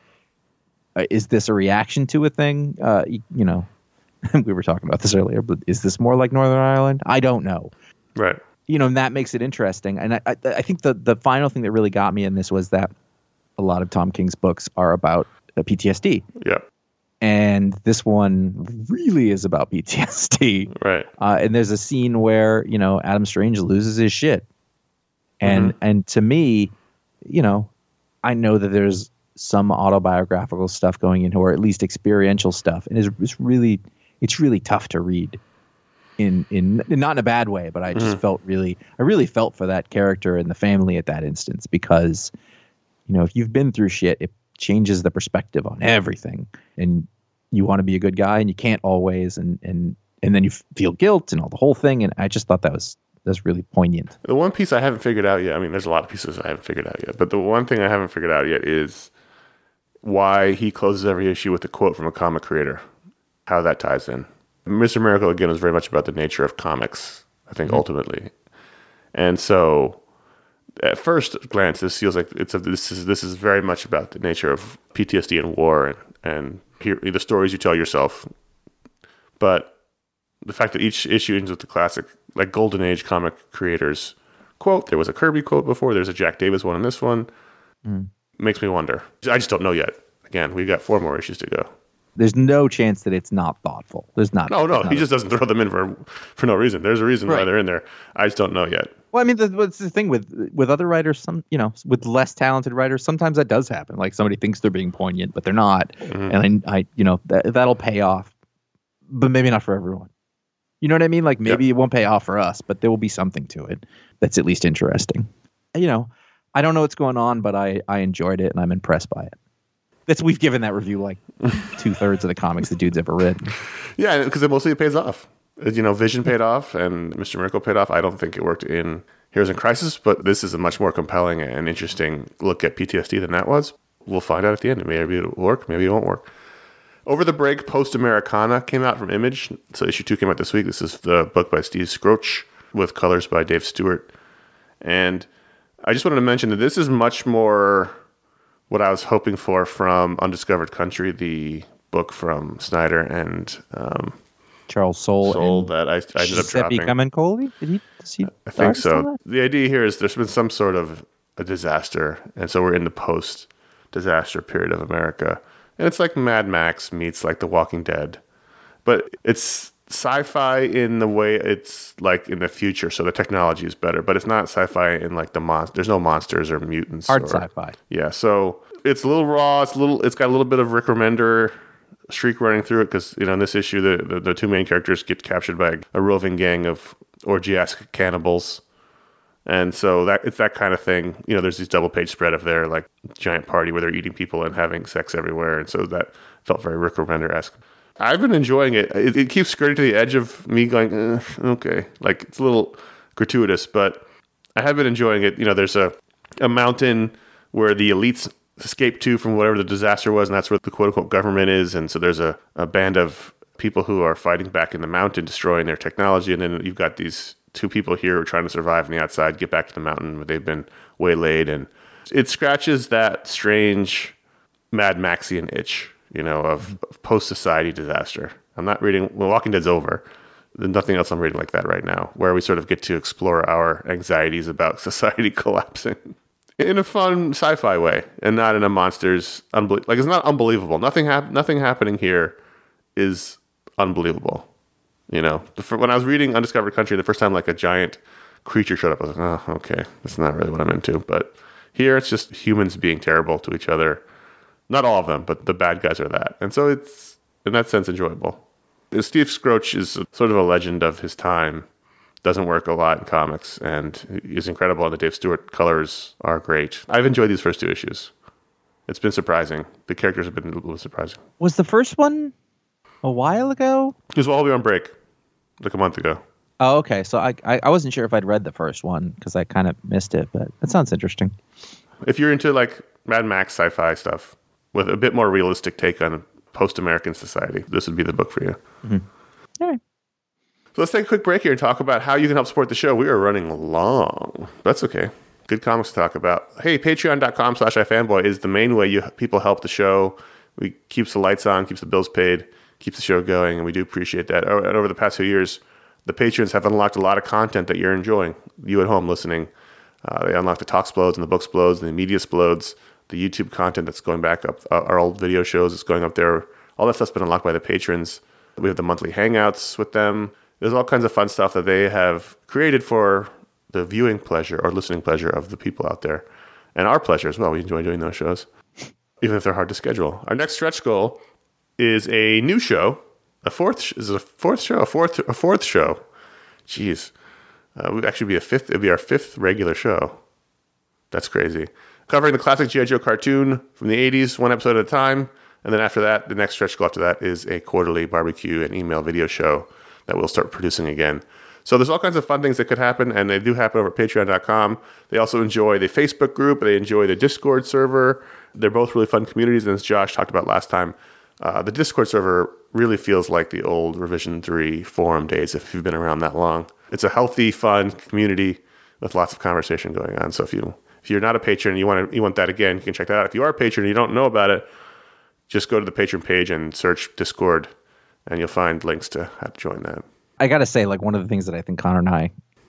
uh, is this a reaction to a thing? Uh, you, you know. We were talking about this earlier, but is this more like Northern Ireland? I don't know. Right. You know, and that makes it interesting. And I, I, I think the, the final thing that really got me in this was that a lot of Tom King's books are about uh, P T S D. Yeah. And this one really is about P T S D. Right. Uh, and there's a scene where, you know, Adam Strange loses his shit. And, Mhm. and to me, you know, I know that there's some autobiographical stuff going into, or at least experiential stuff. And it's, it's really... It's really tough to read, in in not in a bad way, but I just Mhm. felt really, I really felt for that character and the family at that instance, because, you know, if you've been through shit, it changes the perspective on everything, and you want to be a good guy and you can't always, and and and then you feel guilt and all the whole thing, and I just thought that was that's really poignant. The one piece I haven't figured out yet, I mean, there's a lot of pieces I haven't figured out yet, but the one thing I haven't figured out yet is why he closes every issue with a quote from a comic creator, how that ties in. Mister Miracle, again, was very much about the nature of comics, I think, mm-hmm. ultimately. And so, at first glance, this feels like it's a, this is this is very much about the nature of P T S D and war, and, and here, the stories you tell yourself. But the fact that each issue ends with the classic, like, Golden Age comic creators quote, there was a Kirby quote before, there's a Jack Davis one in this one, mm. makes me wonder. I just don't know yet. Again, we've got four more issues to go. There's no chance that it's not thoughtful. There's not. No, no, there's not he a- just doesn't throw them in for for no reason. There's a reason why Right. they're in there. I just don't know yet. Well, I mean, the, what's the thing with with other writers? Some, you know, with less talented writers, sometimes that does happen. Like somebody thinks they're being poignant, but they're not, Mm-hmm. and I, I, you know, that that'll pay off, but maybe not for everyone. You know what I mean? Like maybe it won't pay off for us, but there will be something to it that's at least interesting. You know, I don't know what's going on, but I I enjoyed it and I'm impressed by it. That's we've given that review like two thirds of the comics the dude's ever read. Yeah, because it mostly pays off. Uh, You know, Vision paid off and Mister Miracle paid off. I don't think it worked in Heroes in Crisis, but this is a much more compelling and interesting look at P T S D than that was. We'll find out at the end. Maybe it'll work, maybe it won't work. Over the break, Post Americana came out from Image. So issue two came out this week. This is the book by Steve Scroach with colors by Dave Stewart. And I just wanted to mention that this is much more what I was hoping for from Undiscovered Country, the book from Snyder and um, Charles Soule, Soul and that I, I ended up Giuseppe dropping. Camuncoli. Did he? Does he I think artist on so. that? The idea here is there's been some sort of a disaster, and so we're in the post-disaster period of America. And it's like Mad Max meets like The Walking Dead. But it's sci-fi in the way it's like in the future, so the technology is better. But it's not sci-fi in like the monster. There's no monsters or mutants. Hard or, sci-fi. Yeah, so it's a little raw. It's a little. It's got a little bit of Rick Remender streak running through it because you know in this issue the, the the two main characters get captured by a roving gang of orgiastic cannibals, and so that it's that kind of thing. You know, there's these double page spread of their like giant party where they're eating people and having sex everywhere, and so that felt very Rick Remender esque. I've been enjoying it. it. It keeps skirting to the edge of me going, eh, okay, like it's a little gratuitous, but I have been enjoying it. You know, there's a a mountain where the elites escaped to from whatever the disaster was, and that's where the quote-unquote government is. And so there's a, a band of people who are fighting back in the mountain, destroying their technology, and then you've got these two people here who are trying to survive on the outside, get back to the mountain where they've been waylaid, and it scratches that strange Mad Maxian itch, you know, of, of post-society disaster. I'm not reading, well, Walking Dead's over. There's nothing else I'm reading like that right now, where we sort of get to explore our anxieties about society collapsing. In a fun sci-fi way, and not in a monsters unbelie- like it's not unbelievable. Nothing hap- nothing happening here is unbelievable. You know, the, fir- when I was reading Undiscovered Country the first time, like a giant creature showed up, I was like, oh, okay, that's not really what I'm into. But here, it's just humans being terrible to each other. Not all of them, but the bad guys are that, and so it's in that sense enjoyable. Steve Scroach is sort of a legend of his time. Doesn't work a lot in comics, and is incredible. And the Dave Stewart colors are great. I've enjoyed these first two issues. It's been surprising. The characters have been a little surprising. Was the first one a while ago? It was while we were on break, like a month ago. Oh, okay. So I I, I wasn't sure if I'd read the first one because I kind of missed it, but that sounds interesting. If you're into like Mad Max sci-fi stuff with a bit more realistic take on post-American society, this would be the book for you. Mm-hmm. All right. So let's take a quick break here and talk about how you can help support the show. We are running long. That's okay. Good comics to talk about. Hey, patreon.com slash ifanboy is the main way you people help the show. We keeps the lights on, keeps the bills paid, keeps the show going, and we do appreciate that. And over the past few years, the patrons have unlocked a lot of content that you're enjoying. You at home listening. Uh, they unlocked the Talk Splodes and the Book Splodes and the Media Splodes, the YouTube content that's going back up, uh, our old video shows that's going up there. All that stuff's been unlocked by the patrons. We have the monthly hangouts with them. There's all kinds of fun stuff that they have created for the viewing pleasure or listening pleasure of the people out there. And our pleasure as well. We enjoy doing those shows, even if they're hard to schedule. Our next stretch goal is a new show. A fourth sh- is it a fourth show? A fourth a fourth show. Jeez. Uh, it would actually be a fifth. It'd be our fifth regular show. That's crazy. Covering the classic G I. Joe cartoon from the eighties, one episode at a time. And then after that, the next stretch goal after that is a quarterly barbecue and email video show that we'll start producing again. So there's all kinds of fun things that could happen, and they do happen over at patreon dot com. They also enjoy the Facebook group. They enjoy the Discord server. They're both really fun communities, and as Josh talked about last time, uh, the Discord server really feels like the old Revision three forum days if you've been around that long. It's a healthy, fun community with lots of conversation going on. So if, you, if you're not a patron and you want, to, you want that again, you can check that out. If you are a patron and you don't know about it, just go to the Patreon page and search Discord, and you'll find links to how to join that. I gotta say, like one of the things that I think Connor and I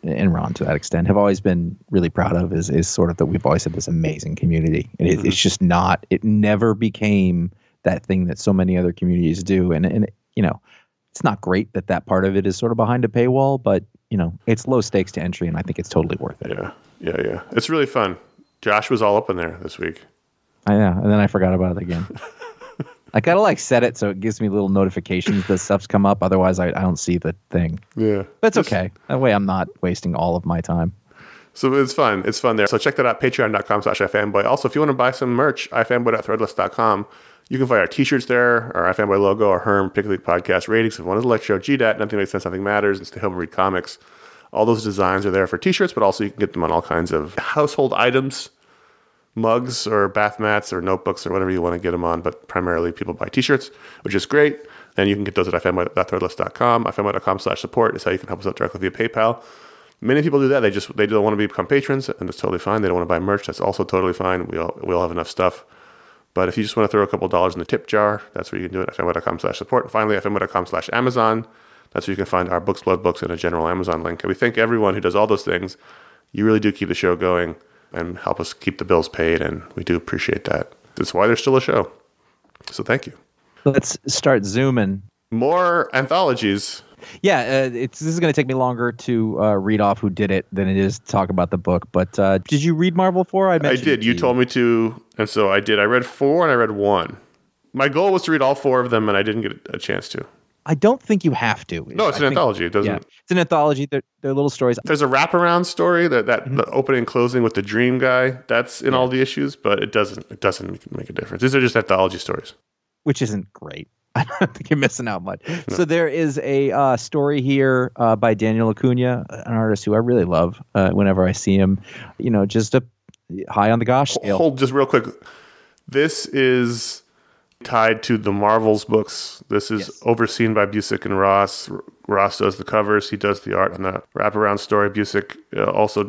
and Ron to that extent have always been really proud of is is sort of that we've always had this amazing community. And it, mm-hmm. it's just not, it never became that thing that so many other communities do. And, and you know, it's not great that that part of it is sort of behind a paywall, but, you know, it's low stakes to entry, and I think it's totally worth it. Yeah, yeah, yeah. It's really fun. Josh was all up in there this week. I know, and then I forgot about it again. I gotta like set it so it gives me little notifications that stuff's come up. Otherwise, I, I don't see the thing. Yeah, but it's okay. That way, I'm not wasting all of my time. So it's fun. It's fun there. So check that out. Patreon.com slash iFanboy. Also, if you want to buy some merch, ifanboy dot threadless dot com. You can find our t-shirts there, our iFanboy logo, our Herm Pickle League podcast ratings. If you want to let show G D A T, Nothing Makes Sense, Nothing Matters, and Stay Home and Read Comics. All those designs are there for t-shirts, but also you can get them on all kinds of household items, mugs or bath mats or notebooks or whatever you want to get them on, but primarily people buy t-shirts, which is great. And you can get those at ifanboy dot threadless dot com. ifanboy dot com slash support is how you can help us out directly via PayPal. Many people do that. They just they don't want to become patrons, and that's totally fine. They don't want to buy merch. That's also totally fine. We all, we all have enough stuff. But if you just want to throw a couple dollars in the tip jar, that's where you can do it. ifanboy dot com slash support. And finally, ifanboy dot com slash Amazon. That's where you can find our Books, Blood Books, and a general Amazon link. And we thank everyone who does all those things. You really do keep the show going and help us keep the bills paid, and we do appreciate that. That's why there's still a show. So thank you. Let's start zooming. More anthologies. Yeah, uh, it's this is going to take me longer to uh, read off who did it than it is to talk about the book. But uh, did you read Marvel four? I, I did. You, you told me to, and so I did. I read four and I read one. My goal was to read all four of them, and I didn't get a chance to. I don't think you have to. No, it's I an think, anthology. It doesn't. Yeah, it's an anthology. They're, they're little stories. There's a wraparound story that, that Mm-hmm. the opening and closing with the dream guy. That's in Yeah. all the issues, but it doesn't. It doesn't make, make a difference. These are just anthology stories. Which isn't great. I don't think you're missing out much. No. So there is a uh, story here uh, by Daniel Acuna, an artist who I really love. Uh, whenever I see him, you know, just a high on the gosh scale. Hold just real quick. This is tied to the Marvels books. This is yes. overseen by Busick and Ross. Ross does the covers. He does the art on the wraparound story. Busick uh, also,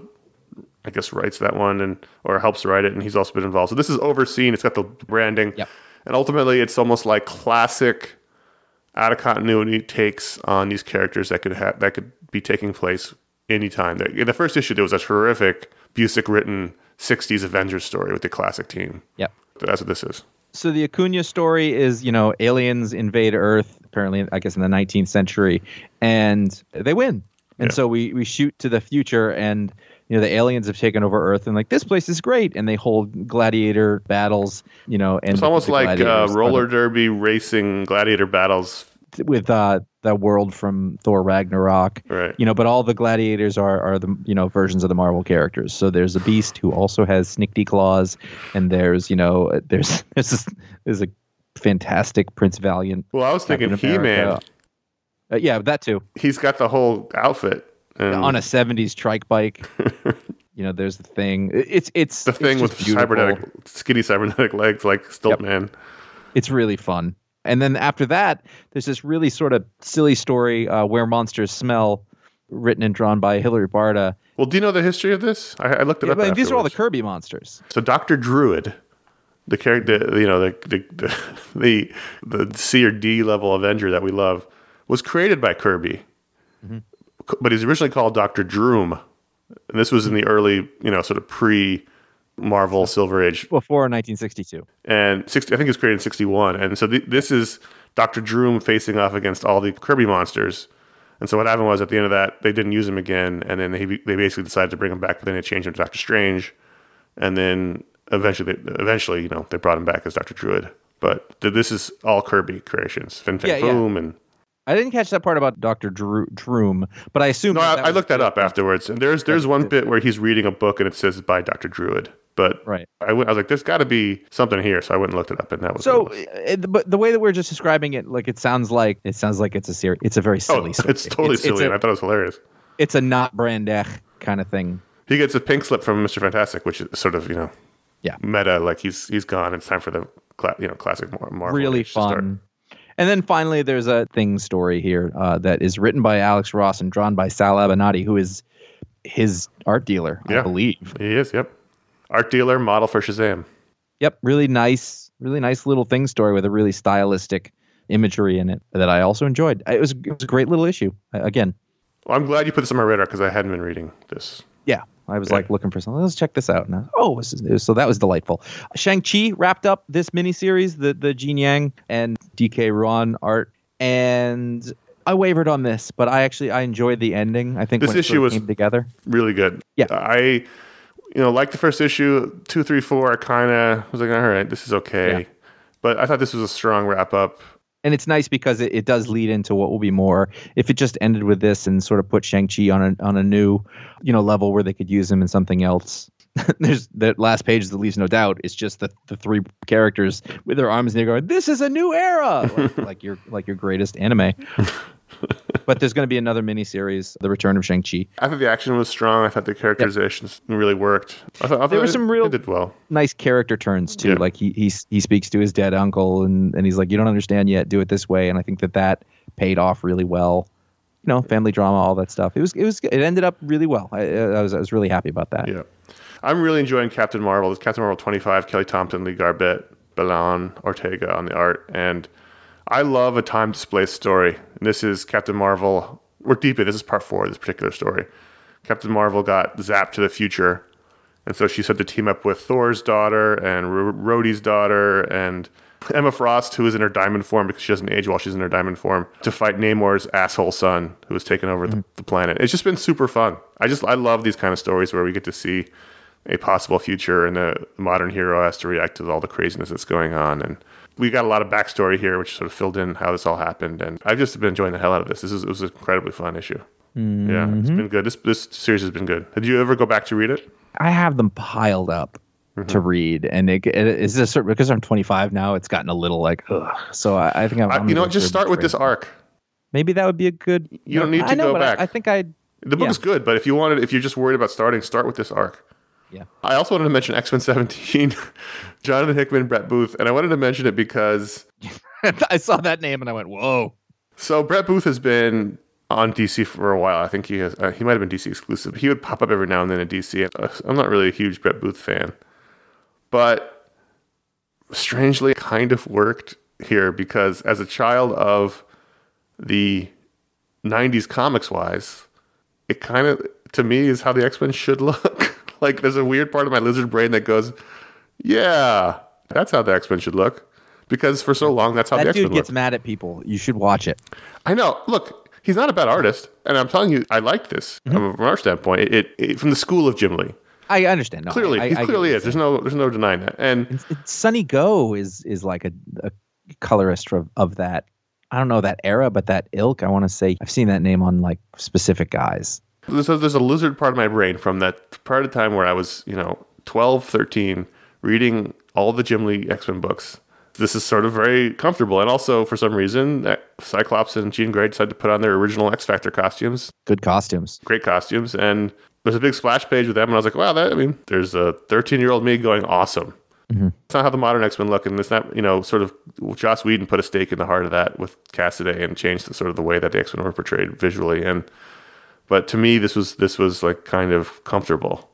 I guess, writes that one and or helps write it, and he's also been involved. So this is overseen. It's got the branding. Yep. And ultimately, it's almost like classic out of continuity takes on these characters that could have that could be taking place anytime. In the first issue, there was a terrific Busick written sixties Avengers story with the classic team. Yep. That's what this is. So the Acuna story is, you know, aliens invade Earth, apparently, I guess in the nineteenth century, and they win. And yeah. so we, we shoot to the future, and, you know, the aliens have taken over Earth, and like, this place is great. And they hold gladiator battles, you know. And it's almost like uh, roller derby racing gladiator battles. With uh, the world from Thor Ragnarok. Right. You know, but all the gladiators are, are the, you know, versions of the Marvel characters. So there's a Beast who also has snickety claws, and there's, you know, there's there's, this, there's a fantastic Prince Valiant. Well, I was thinking He-Man. Uh, yeah, that too. He's got the whole outfit. And on a seventies trike bike. You know, there's the Thing. It's it's the Thing it's with cybernetic, skinny cybernetic legs like Stiltman. Yep. It's really fun. And then after that, there's this really sort of silly story, uh, Where Monsters Smell, written and drawn by Hilary Barta. Well, do you know the history of this? I, I looked it yeah, up. But these afterwards. are all the Kirby monsters. So Doctor Druid, the character, you know, the the the, the, the C or D level Avenger that we love, was created by Kirby, mm-hmm. but he's originally called Doctor Droom, and this was in the early, you know, sort of pre. Marvel Silver Age. Before nineteen sixty-two. And sixty, I think it was created in sixty-one. And so th- this is Doctor Droom facing off against all the Kirby monsters. And so what happened was at the end of that, they didn't use him again. And then they, they basically decided to bring him back. But then they changed him to Doctor Strange. And then eventually, they, eventually, you know, they brought him back as Doctor Druid. But th- this is all Kirby creations. Fin Fang yeah, Foom yeah. and... I didn't catch that part about Doctor Dro- Droom, but I assume... No, that I, that I looked that up afterwards. And there's there's one bit where he's reading a book and it says by Doctor Druid. But right. I, went, I was like, there's got to be something here, so I went and looked it up, and that was so. It, but the way that we're just describing it, like it sounds like it sounds like it's a series. It's a very silly. Oh, story. it's totally it's, silly, it's a, and I thought it was hilarious. It's a not Brandech kind of thing. He gets a pink slip from Mister Fantastic, which is sort of you know, yeah, meta. Like he's he's gone. It's time for the cla- you know classic Marvel. Really fun. And then finally, there's a Thing story here uh, that is written by Alex Ross and drawn by Sal Abenati, who is his art dealer, yeah, I believe. He is. Yep. Art dealer, model for Shazam. Yep, really nice, really nice little Thing story with a really stylistic imagery in it that I also enjoyed. It was, it was a great little issue. Again, Well, I'm glad you put this on my radar because I hadn't been reading this. Yeah. I was Yeah. like looking for something. Let's check this out. And I was, oh, this is new. So that was delightful. Shang-Chi wrapped up this miniseries, the the Gene Yang and D K Ruan art. And I wavered on this, but I actually I enjoyed the ending. I think This when it issue sort of was- came together. Really good. Yeah. I, you know, like the first issue, two, three, four, I kind of was like, all right, this is okay. Yeah. But I thought this was a strong wrap up. And it's nice because it, it does lead into what will be more. If it just ended with this and sort of put Shang-Chi on a on a new, you know, level where they could use him in something else. There's that last page that leaves no doubt. It's just the, the three characters with their arms and they're going, "This is a new era," like, like your like your greatest anime. But there's going to be another miniseries, The Return of Shang-Chi. I thought the action was strong. I thought the characterizations really worked. I thought, I thought There were it- some real- it did well. Nice character turns too. Yeah. Like he he he speaks to his dead uncle and, and he's like, "You don't understand yet. Do it this way." And I think that that paid off really well. You know, family drama, all that stuff. It was it was it ended up really well. I, I was I was really happy about that. Yeah. I'm really enjoying Captain Marvel. It's Captain Marvel twenty-five, Kelly Thompson, Lee Garbett, Belan Ortega on the art. And I love a time displaced story. And this is Captain Marvel. We're deep in this is part four of this particular story. Captain Marvel got zapped to the future. And so she said to team up with Thor's daughter and R- Rhodey's daughter and Emma Frost, who is in her diamond form because she doesn't age while she's in her diamond form, to fight Namor's asshole son, who has taken over the, the planet. It's just been super fun. I just I love these kind of stories where we get to see a possible future and the modern hero has to react to all the craziness that's going on. And we got a lot of backstory here, which sort of filled in how this all happened. And I've just been enjoying the hell out of this. This is it was an incredibly fun issue. Mm-hmm. Yeah, it's been good. This this series has been good. Did you ever go back to read it? I have them piled up Mm-hmm. to read, and it, it is a certain because I'm twenty-five now. It's gotten a little like, ugh. So I, I think I'm. I, I'm you know gonna what? Just go start with through this it. arc. Maybe that would be a good. You don't need I to know, go but back. I, I think I. The book yeah. is good, but if you wanted, if you're just worried about starting, start with this arc. Yeah. I also wanted to mention X-Men seventeen, Jonathan Hickman, Brett Booth, and I wanted to mention it because I saw that name and I went, whoa. so Brett Booth has been on D C for a while. I think he has. Uh, he might have been D C exclusive. He would pop up every now and then in D C. Uh, I'm not really a huge Brett Booth fan, but strangely, it kind of worked here because as a child of the nineties comics wise, it kind of to me is how the X-Men should look. Like there's a weird part of my lizard brain that goes, yeah, that's how the X-Men should look. Because for so long, that's how That the dude X-Men gets look. mad at people. You should watch it. I know. Look, he's not a bad artist, and I'm telling you, I liked this Mm-hmm. from our standpoint. It, it, it from the school of Jim Lee. I understand. No, Clearly, I, he I, I clearly get is. There's no, there's no denying that. And It's, it's Sonny Go is is like a, a colorist of, of that. I don't know that era, but that ilk. I want to say I've seen that name on like specific guys. there's a, there's a lizard part of my brain from that part of time where I was, you know, twelve, thirteen, reading all the Jim Lee X-Men books. This is sort of very comfortable. And also, for some reason, uh, Cyclops and Jean Grey decided to put on their original X-Factor costumes. Good costumes. Great costumes. And there's a big splash page with them. And I was like, wow, that, I mean, there's a thirteen-year-old me going, awesome. Mm-hmm. It's not how the modern X-Men look. And it's not, you know, sort of, Joss Whedon put a stake in the heart of that with Cassidy and changed the, sort of the way that the X-Men were portrayed visually. And But to me, this was, this was like kind of comfortable.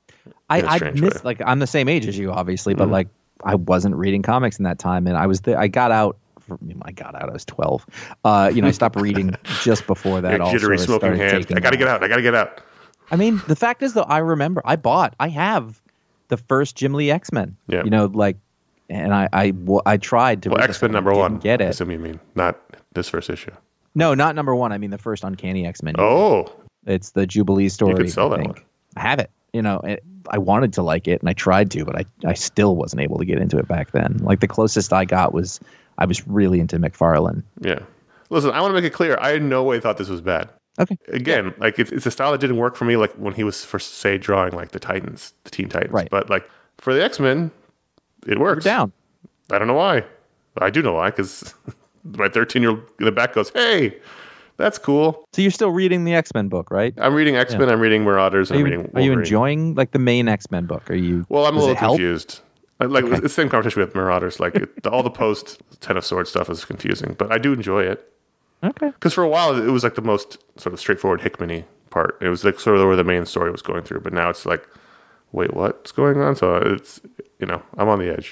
I, in a I strange miss way. like I'm the same age as you, obviously, but Mhm. like I wasn't reading comics in that time, and I was there. I got out. For, I got out. I was twelve. Uh, you know, I stopped reading just before that. Your all jittery sort of smoking started hands. taking I got to off. get out. I got to get out. I mean, the fact is, though, I remember I bought. I have the first Jim Lee X-Men. Yeah. You know, like, and I I, well, I tried to. Well, read this X-Men and number didn't one. Get I it? assume you mean not this first issue. No, not number one. I mean the first Uncanny X-Men. Oh, It's the Jubilee story. could sell I that think. one. I have it. You know, it, I wanted to like it, and I tried to, but I, I still wasn't able to get into it back then. Like the closest I got was I was really into McFarlane. yeah. Listen, I want to make it clear. I in no way thought this was bad. Okay. Again, like it's, it's a style that didn't work for me. Like when he was first, say, drawing like the Titans, the Teen Titans. Right. But like for the X-Men, it We're works. down. I don't know why. I do know why because my thirteen-year-old in the back goes, "Hey, that's cool." So you're still reading the X-Men book, right? I'm reading X-Men. I'm reading Marauders. Are I'm you, reading. are you Wolverine. enjoying like the main X-Men book? Are you? Well, I'm a does little it help? confused. I- Like it's the same conversation with Marauders. Like it, all the post Ten of Swords stuff is confusing, but I do enjoy it Okay. because for a while it was like the most sort of straightforward Hickman-y part. It was like sort of where the main story was going through, but now it's like, wait, what's going on? So it's you know I'm on the edge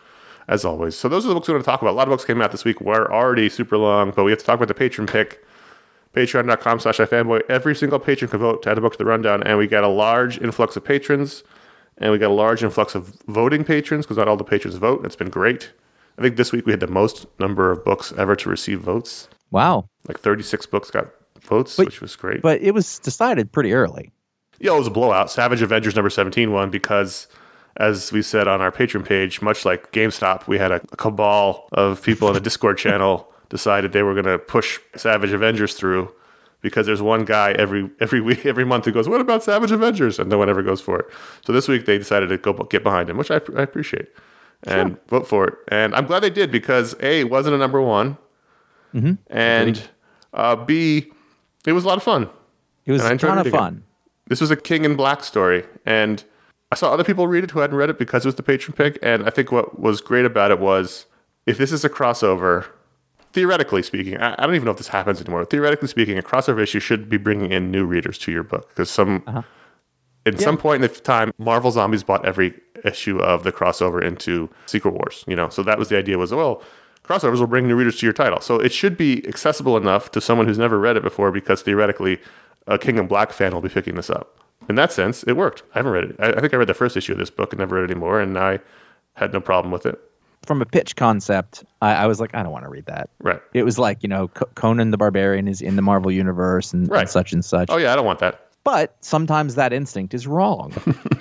as always. So those are the books we want to talk about. A lot of books came out this week. We're already super long, but we have to talk about the patron pick. Patreon.com slash iFanboy. Every single patron can vote to add a book to the rundown, and we got a large influx of patrons, and we got a large influx of voting patrons, because not all the patrons vote. It's been great. I think this week we had the most number of books ever to receive votes. Wow. Like thirty-six books got votes, but, which was great. But it was decided pretty early. Yeah, it was a blowout. Savage Avengers number seventeen won because, as we said on our Patreon page, much like GameStop, we had a, a cabal of people in the Discord channel decided they were going to push Savage Avengers through, because there's one guy every every week, every month who goes, "What about Savage Avengers?" and no one ever goes for it. So this week they decided to go get behind him, which I, I appreciate, and sure. vote for it. And I'm glad they did, because A, it wasn't a number one, mm-hmm. and uh, B, it was a lot of fun. It was a ton of fun. This was a King in Black story, and I saw other people read it who hadn't read it because it was the patron pick, and I think what was great about it was, if this is a crossover, theoretically speaking, I, I don't even know if this happens anymore, theoretically speaking, a crossover issue should be bringing in new readers to your book, because some, uh-huh. at yeah. some point in the time, Marvel Zombies bought every issue of the crossover into Secret Wars, you know, so that was the idea was, well, crossovers will bring new readers to your title. So it should be accessible enough to someone who's never read it before, because theoretically, a King in Black fan will be picking this up. In that sense, it worked. I haven't read it. I, I think I read the first issue of this book and never read it anymore, and I had no problem with it. From a pitch concept, I, I was like, I don't want to read that. Right. It was like, you know, C- Conan the Barbarian is in the Marvel Universe and, right. and such and such. Oh, yeah, I don't want that. But sometimes that instinct is wrong.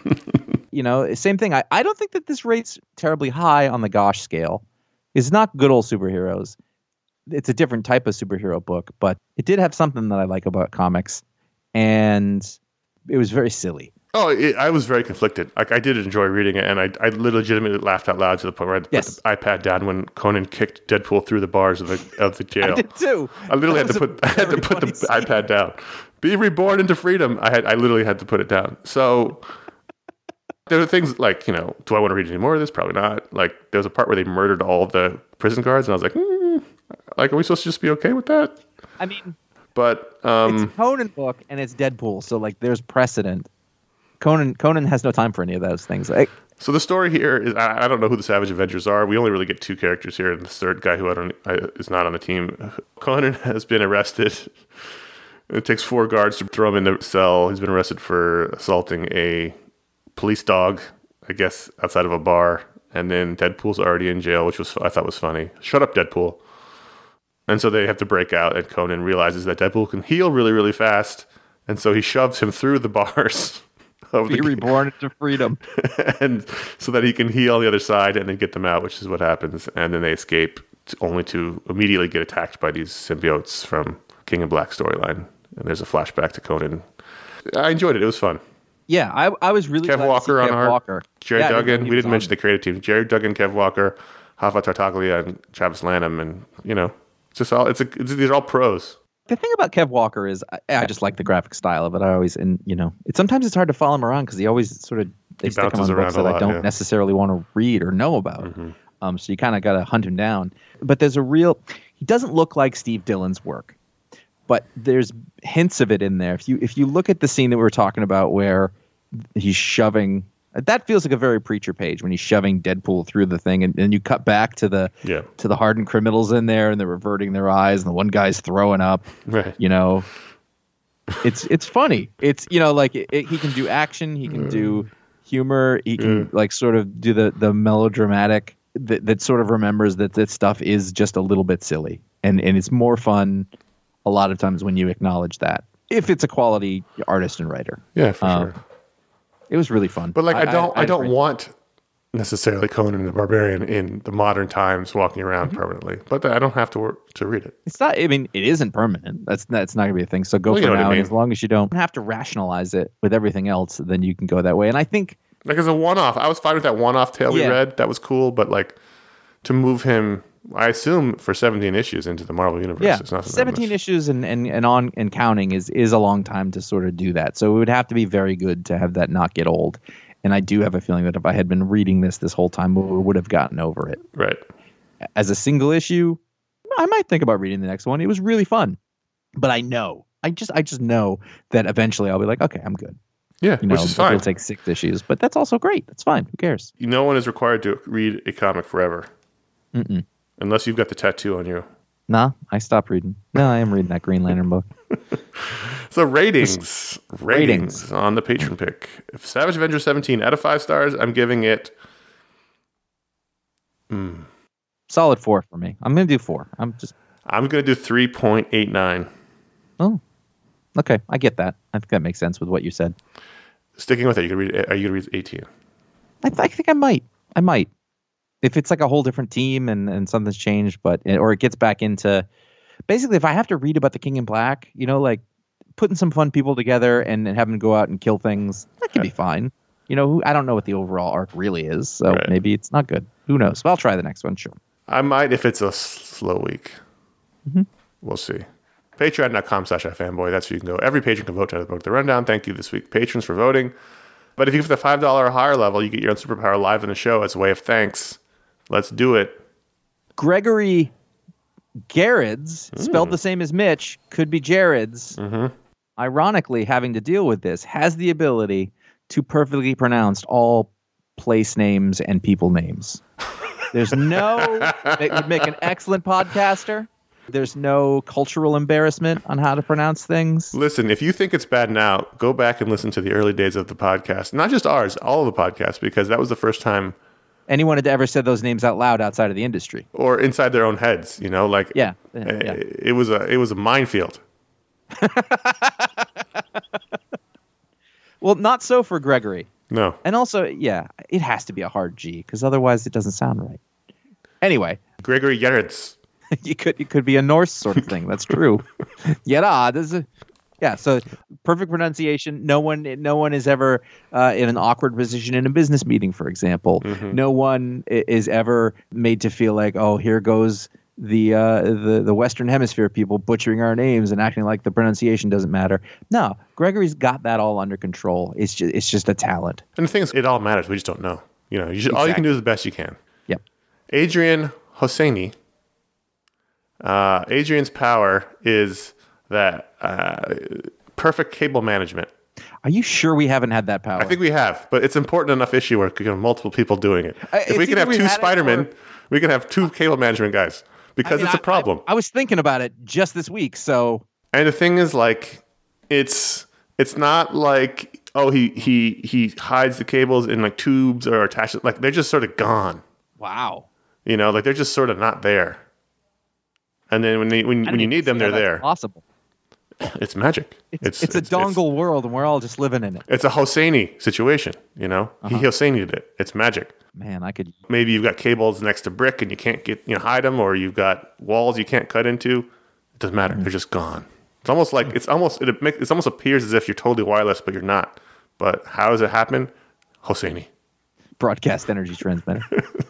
You know, same thing. I, I don't think that this rates terribly high on the Gosh scale. It's not good old superheroes. It's a different type of superhero book, but it did have something that I like about comics, and it was very silly. Oh, it, I was very conflicted. Like, I did enjoy reading it, and I, I legitimately laughed out loud to the point where I had to yes. put the iPad down when Conan kicked Deadpool through the bars of the of the jail. I did too. I literally had to put I had to put the scene. iPad down. Be reborn into freedom. I had I literally had to put it down. So there are things like, you know, do I want to read any more of this? Probably not. Like, there was a part where they murdered all of the prison guards, and I was like, hmm, like, are we supposed to just be okay with that? I mean, but um, it's a Conan book and it's Deadpool, so like, there's precedent. Conan Conan has no time for any of those things. Like, so the story here is, I, I don't know who the Savage Avengers are. We only really get two characters here, and the third guy who I don't I, is not on the team. Conan has been arrested. It takes four guards to throw him in the cell. He's been arrested for assaulting a police dog, I guess, outside of a bar. And then Deadpool's already in jail, which was I thought was funny. Shut up, Deadpool. And so they have to break out, and Conan realizes that Deadpool can heal really, really fast. And so he shoves him through the bars. Of be the reborn into freedom. And so that he can heal on the other side and then get them out, which is what happens. And then they escape to, only to immediately get attacked by these symbiotes from King in Black storyline. And there's a flashback to Conan. I enjoyed it. It was fun. Yeah, I, I was really Kev glad Walker to see on Kev art. Walker. Jerry yeah, Duggan. We didn't on. mention the creative team. Jerry Duggan, Kev Walker, Hava Tartaglia, and Travis Lanham. And, you know, it's just all, it's, a, it's these are all pros. The thing about Kev Walker is I, I just like the graphic style of it. I always, and you know, it, sometimes it's hard to follow him around because he always sort of, they he stick him on books that lot, I don't yeah. necessarily want to read or know about. Mm-hmm. Um, so you kind of got to hunt him down. But there's a real, he doesn't look like Steve Dillon's work, but there's hints of it in there. If you if you look at the scene that we were talking about where he's shoving, that feels like a very Preacher page when he's shoving Deadpool through the thing, and, and you cut back to the yeah. to the hardened criminals in there, and they're reverting their eyes, and the one guy's throwing up. Right. You know, it's it's funny. It's, you know, like it, it, he can do action, he can do humor, he can yeah. like sort of do the the melodramatic that, that sort of remembers that that stuff is just a little bit silly, and and it's more fun a lot of times when you acknowledge that, if it's a quality artist and writer. Yeah, for um, sure. It was really fun. But like, I, I don't, I, I don't I, want necessarily Conan the Barbarian in the modern times walking around mm-hmm. permanently. But I don't have to work to read it. It's not. I mean, it isn't permanent. That's that's not gonna be a thing. So go well, for you know now. I mean. And as long as you don't have to rationalize it with everything else, then you can go that way. And I think, like, as a one-off, I was fine with that one-off tale yeah. we read. That was cool. But like, to move him, I assume for seventeen issues into the Marvel universe, yeah, it's nothing. seventeen issues and, and and on and counting is is a long time to sort of do that. So it would have to be very good to have that not get old. And I do have a feeling that if I had been reading this this whole time, we would have gotten over it. Right. As a single issue, I might think about reading the next one. It was really fun, but I know, I just, I just know that eventually I'll be like, okay, I'm good. Yeah, you know, which is fine. It'll take six issues, but that's also great. That's fine. Who cares? No one is required to read a comic forever, Mm-mm. unless you've got the tattoo on you. Nah, I stopped reading. No, I am reading that Green Lantern book. So ratings, ratings, Ratings. on the patron pick. If Savage Avenger seventeen out of five stars, I'm giving it. Mm, Solid four for me. I'm going to do four. I'm just. I'm going to do three point eight nine. Oh, okay. I get that. I think that makes sense with what you said. Sticking with it, you gonna read, are you going to read eighteen? I, th- I think I might. I might. If it's like a whole different team and, and something's changed, but or it gets back into basically if I have to read about the King in Black, you know, like putting some fun people together and, and having them go out and kill things, that could be fine. You know, I don't know what the overall arc really is, so Right. maybe it's not good. Who knows? But I'll try the next one, sure. I might if it's a s- slow week. Mm-hmm. We'll see. Patreon.com slash iFanboy. That's where you can go. Every patron can vote to book the rundown. Thank you this week, patrons, for voting. But if you get the five dollars or higher level, you get your own superpower live in the show as a way of thanks. Let's do it. Gregory Garrett's, spelled the same as Mitch, could be Jared's. Mm-hmm. Ironically, having to deal with this, has the ability to perfectly pronounce all place names and people names. There's no, it would make an excellent podcaster. There's no cultural embarrassment on how to pronounce things. Listen, if you think it's bad now, go back and listen to the early days of the podcast. Not just ours, all of the podcasts, because that was the first time. Anyone had ever said those names out loud outside of the industry. Or inside their own heads, you know, like Yeah, uh, yeah. it was a it was a minefield. Well, not so for Gregory. No. And also, yeah, it has to be a hard G because otherwise it doesn't sound right. Anyway, Gregory Gerritz. you could it could be a Norse sort of thing. That's true. Yeah, this is yeah. So perfect pronunciation. No one, no one is ever uh, in an awkward position in a business meeting, for example. Mm-hmm. No one i- is ever made to feel like, oh, here goes the uh, the the Western Hemisphere people butchering our names and acting like the pronunciation doesn't matter. No, Gregory's got that all under control. It's just it's just a talent. And the thing is, it all matters. We just don't know. You know, you should, all you can do is the best you can. Yep. Adrian Hosseini. Uh, Adrian's power is that uh, perfect cable management. Are you sure we haven't had that power? I think we have, but it's important enough issue where we can have multiple people doing it. Uh, if it's we can either have we've two had it Spider-Men, or- we can have two cable management guys because I mean, it's a I- problem. I, I was thinking about it just this week, so And the thing is, like, it's it's not like, oh, he he he hides the cables in like tubes or attached. Like, they're just sort of gone. wow. You know, like they're just sort of not there. And then when they, when I when you didn't need them, see how they're that's there. Possible. It's magic. It's, it's, a dongle world, and we're all just living in it. It's, a Hosseini situation. You know, Uh-huh. he Hosseini'd it. It's magic. Man, I could. Maybe you've got cables next to brick and you can't get you know hide them, or you've got walls you can't cut into. It doesn't matter. They're just gone. It's almost like it's almost it makes it almost appears as if you're totally wireless, but you're not. But how does it happen? Hosseini. Broadcast energy transmitter.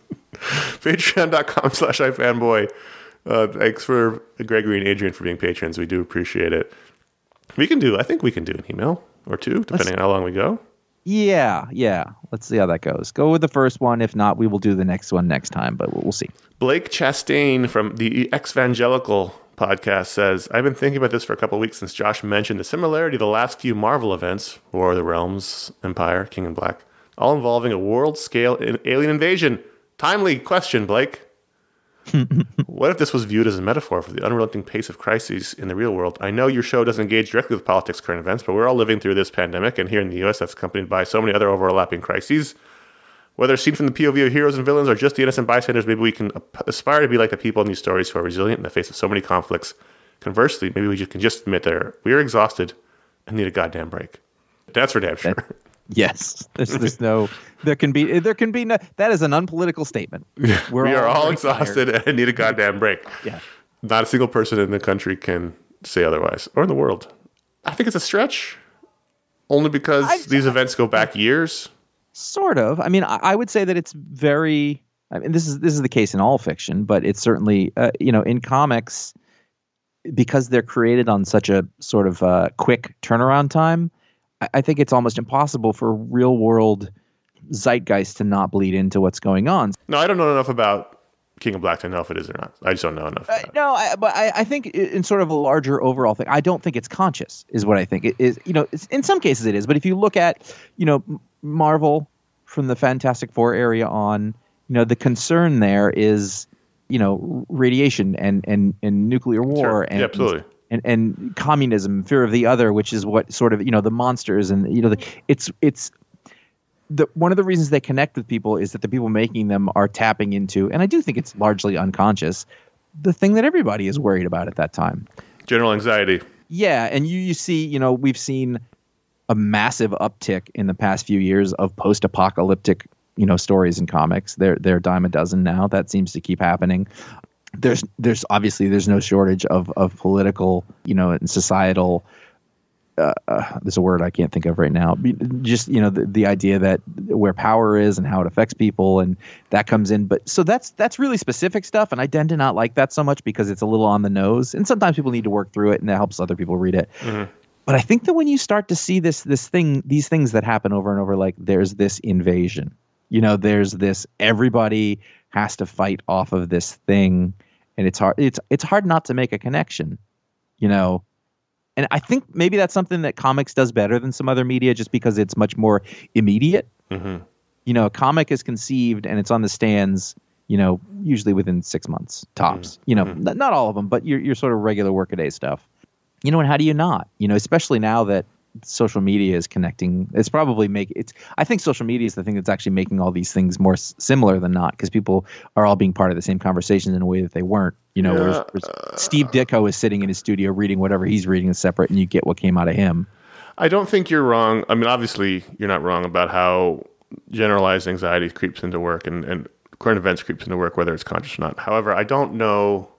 Patreon.com slash iFanboy. Uh, thanks for Gregory and Adrian for being patrons. We do appreciate it. We can do, I think we can do an email or two, depending on how long we go. Yeah, yeah. Let's see how that goes. Go with the first one. If not, we will do the next one next time, but we'll, we'll see. Blake Chastain from the Exvangelical podcast says, I've been thinking about this for a couple of weeks since Josh mentioned the similarity of the last few Marvel events, War of the Realms, Empire, King in Black, all involving a world-scale alien invasion. Timely question, Blake. What if this was viewed as a metaphor for the unrelenting pace of crises in the real world? I know your show doesn't engage directly with politics, current events, but we're all living through this pandemic, and here in the U S that's accompanied by so many other overlapping crises. Whether seen from the P O V of heroes and villains or just the innocent bystanders, maybe we can aspire to be like the people in these stories who are resilient in the face of so many conflicts. Conversely, maybe we just can just admit that we're exhausted and need a goddamn break. That's for damn sure. That- Yes, there's, there's no. There can be. There can be no. That is an unpolitical statement. We're we are all very exhausted tired. and need a goddamn break. Yeah. Not a single person in the country can say otherwise, or in the world. I think it's a stretch, only because I- these events go back years. Sort of. I mean, I, I would say that it's very. I mean, this is this is the case in all fiction, but it's certainly uh, you know in comics because they're created on such a sort of uh, quick turnaround time. I, I think it's almost impossible for real world zeitgeist to not bleed into what's going on. No, I don't know enough about King of Black to know if it is or not. I just don't know enough. Uh, about it. no, I, but I, I think i- in sort of a larger overall thing, I don't think it's conscious. Is what I think. It is, you know, it's, in some cases it is, but if you look at, you know, M- Marvel from the Fantastic Four area on, you know, the concern there is you know, radiation and and and nuclear war Sure. and Yeah, absolutely. and and communism, fear of the other, which is what sort of, you know, the monsters and, you know, the, it's it's the one of the reasons they connect with people is that the people making them are tapping into, and I do think it's largely unconscious, the thing that everybody is worried about at that time. General anxiety. Yeah, and you you see, you know, we've seen a massive uptick in the past few years of post-apocalyptic, you know, stories in comics. They're they're a dime a dozen now. That seems to keep happening. There's there's obviously there's no shortage of of political, you know, and societal. Uh, uh, there's a word I can't think of right now. Just, you know, the, the idea that where power is and how it affects people, and that comes in. But so that's that's really specific stuff, and I tend to not like that so much because it's a little on the nose, and sometimes people need to work through it, and that helps other people read it. Mm-hmm. But I think that when you start to see this this thing, these things that happen over and over, like there's this invasion, you know, there's this, everybody has to fight off of this thing, and it's hard. It's it's hard not to make a connection, you know. And I think maybe that's something that comics does better than some other media, just because it's much more immediate. Mm-hmm. You know, a comic is conceived and it's on the stands, you know, usually within six months tops. Mm-hmm. You know, Mm-hmm. n- not all of them, but your your sort of regular workaday stuff. You know, and how do you not? You know, especially now that social media is connecting. It's probably make it's. I think social media is the thing that's actually making all these things more s- similar than not, because people are all being part of the same conversations in a way that they weren't. You know, Yeah. whereas, whereas Steve Ditko is sitting in his studio reading whatever he's reading is separate, and you get what came out of him. I don't think you're wrong. I mean, obviously, you're not wrong about how generalized anxiety creeps into work and, and current events creeps into work, whether it's conscious or not. However, I don't know.